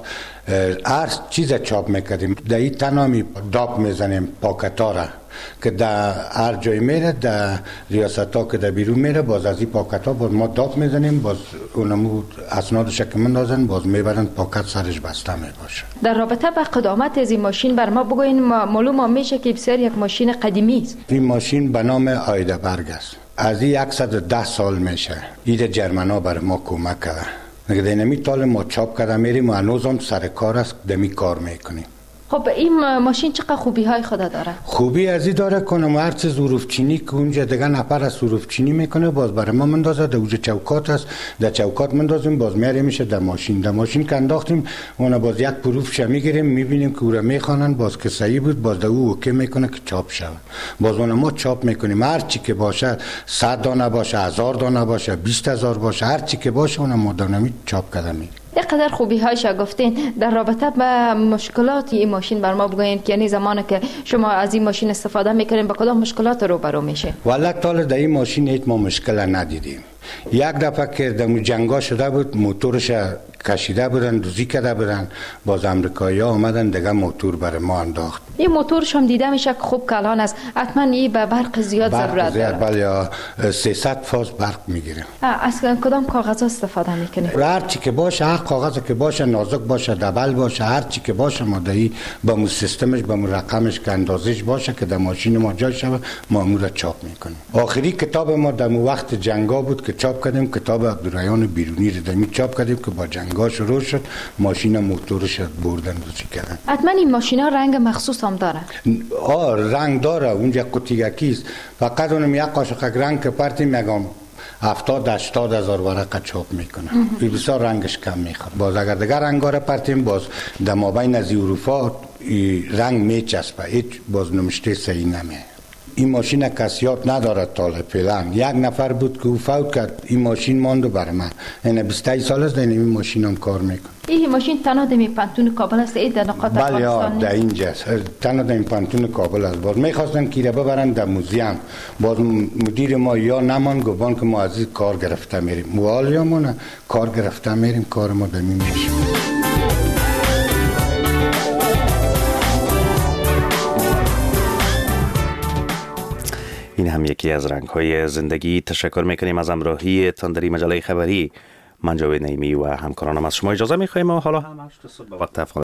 Speaker 22: هر چیز چاپ میکردیم. در این تنها داپ میزنیم پاکتا را که در هر جای میره، در ریاست ها که در بیرون میره، باز از این پاکت ها باز ما داپ میزنیم، باز اونمو اسنادش که مندازن، باز میبرن پاکت سرش بسته میباشه.
Speaker 13: در رابطه با قدامت از این ماشین بر ما بگوین. معلوم میشه که بسیار یک ماشین قدیمی است.
Speaker 22: این ماشین به نام آیدهبرگ است. از این 110 سال میشه. این جرمن ها بر ما کمک کرده. نگه دینمی تال ما چاپ کرده میریم و هنوز هم سر کار است، دمی کار میکنیم.
Speaker 13: خب این ماشین چقدر خوبی های خود داره؟
Speaker 22: خوبی ازی داره کنم هر چیز ظروف چینی که اونجا دیگه نفر از ظروف چینی میکنه، باز برای ما مندازه. در اونجا چوکات است، در چوکات مندازیم، باز میاریم میشه در ماشین که انداختیم اون باز یک پروفش میگیریم، میبینیم که او را میخوانن، باز که صحیح بود باز در او اوکی میکنه که چاپ شود. باز اون ما چاپ میکنیم، هر چی که باشه، 100 دانه باشه، 1000 دانه باشه، 20000 باشه، هر چی که باشه اون ما دانمی چاپ کرده میگیریم.
Speaker 13: یک قدر خوبی هایش گفتین. در رابطه با مشکلات این ماشین بر ما بگوین که یعنی زمانی که شما از این ماشین استفاده میکنین با کدام مشکلات روبرو میشه؟
Speaker 22: والله تا در این ماشین هیچ ما مشکل ندیدیم. یک دفعه که در جنگا شده بود، موتورش کشیده بودن، دوزی کرده بودن، باز امریکایی ها آمدن دیگه موتور برای ما انداخت.
Speaker 13: این موتورش هم دیده میشه که خوب کلان است، حتما این به برق زیاد ضرورت داره.
Speaker 22: بله، یا 300 فاز برق میگیره.
Speaker 13: از کدام کاغذ استفاده میکنید؟
Speaker 22: هر چی که باشه، هر کاغذی که باشه، نازک باشه، دبل باشه، هر چی که باشه ما دایی با مو سیستمش، با مو رقمش که اندازش باشه که در ماشین ما جای شود، ما امور را چاپ میکنیم. آخری کتاب ما در وقت جنگا بود که چاپ کردیم، کتاب عبدالرحمن بیرونی رو دمی چاپ کردیم که با جنگ رنگا شروع شد، ماشین موتورش بردن دوزی کردن.
Speaker 13: حتما این ماشینا رنگ مخصوص هم داره؟
Speaker 22: رنگ داره، اونجا قطیگکی است، فقط اونم یک قاشق رنگ که پرتی میگم 70-80 هزار ورقه چاپ میکنه، بسیار رنگش کم میخوره. باز اگر دیگر رنگا را پرتیم باز در مابین از اروپا رنگ میچسبه، هیچ باز نمشته صحیح نمیه. این ماشین کسیات ندارد طالب فعلا. یک نفر بود که او فوت کرد، این ماشین ماند بر من. این 28 سال است این ماشین هم کار میکنه.
Speaker 13: این ماشین تنها در پانتون کابل است؟ در نقاط
Speaker 22: افغانستان در اینجاست، تنها در پانتون کابل است. باز میخواستن که ببرن در موزیم، باز مدیر ما یا نمان گفتن که ما از این کار گرفته میریم، موالیامون کار گرفته میریم، کار ما در این میشه.
Speaker 20: این هم یکی از رنگ‌های زندگی. تشکر میکنیم از همراهی تندری مجله خبری. من جاوید نعیمی و همکارانم از شما اجازه میخوایم و حالا هم 8 صبح وقت افغانستان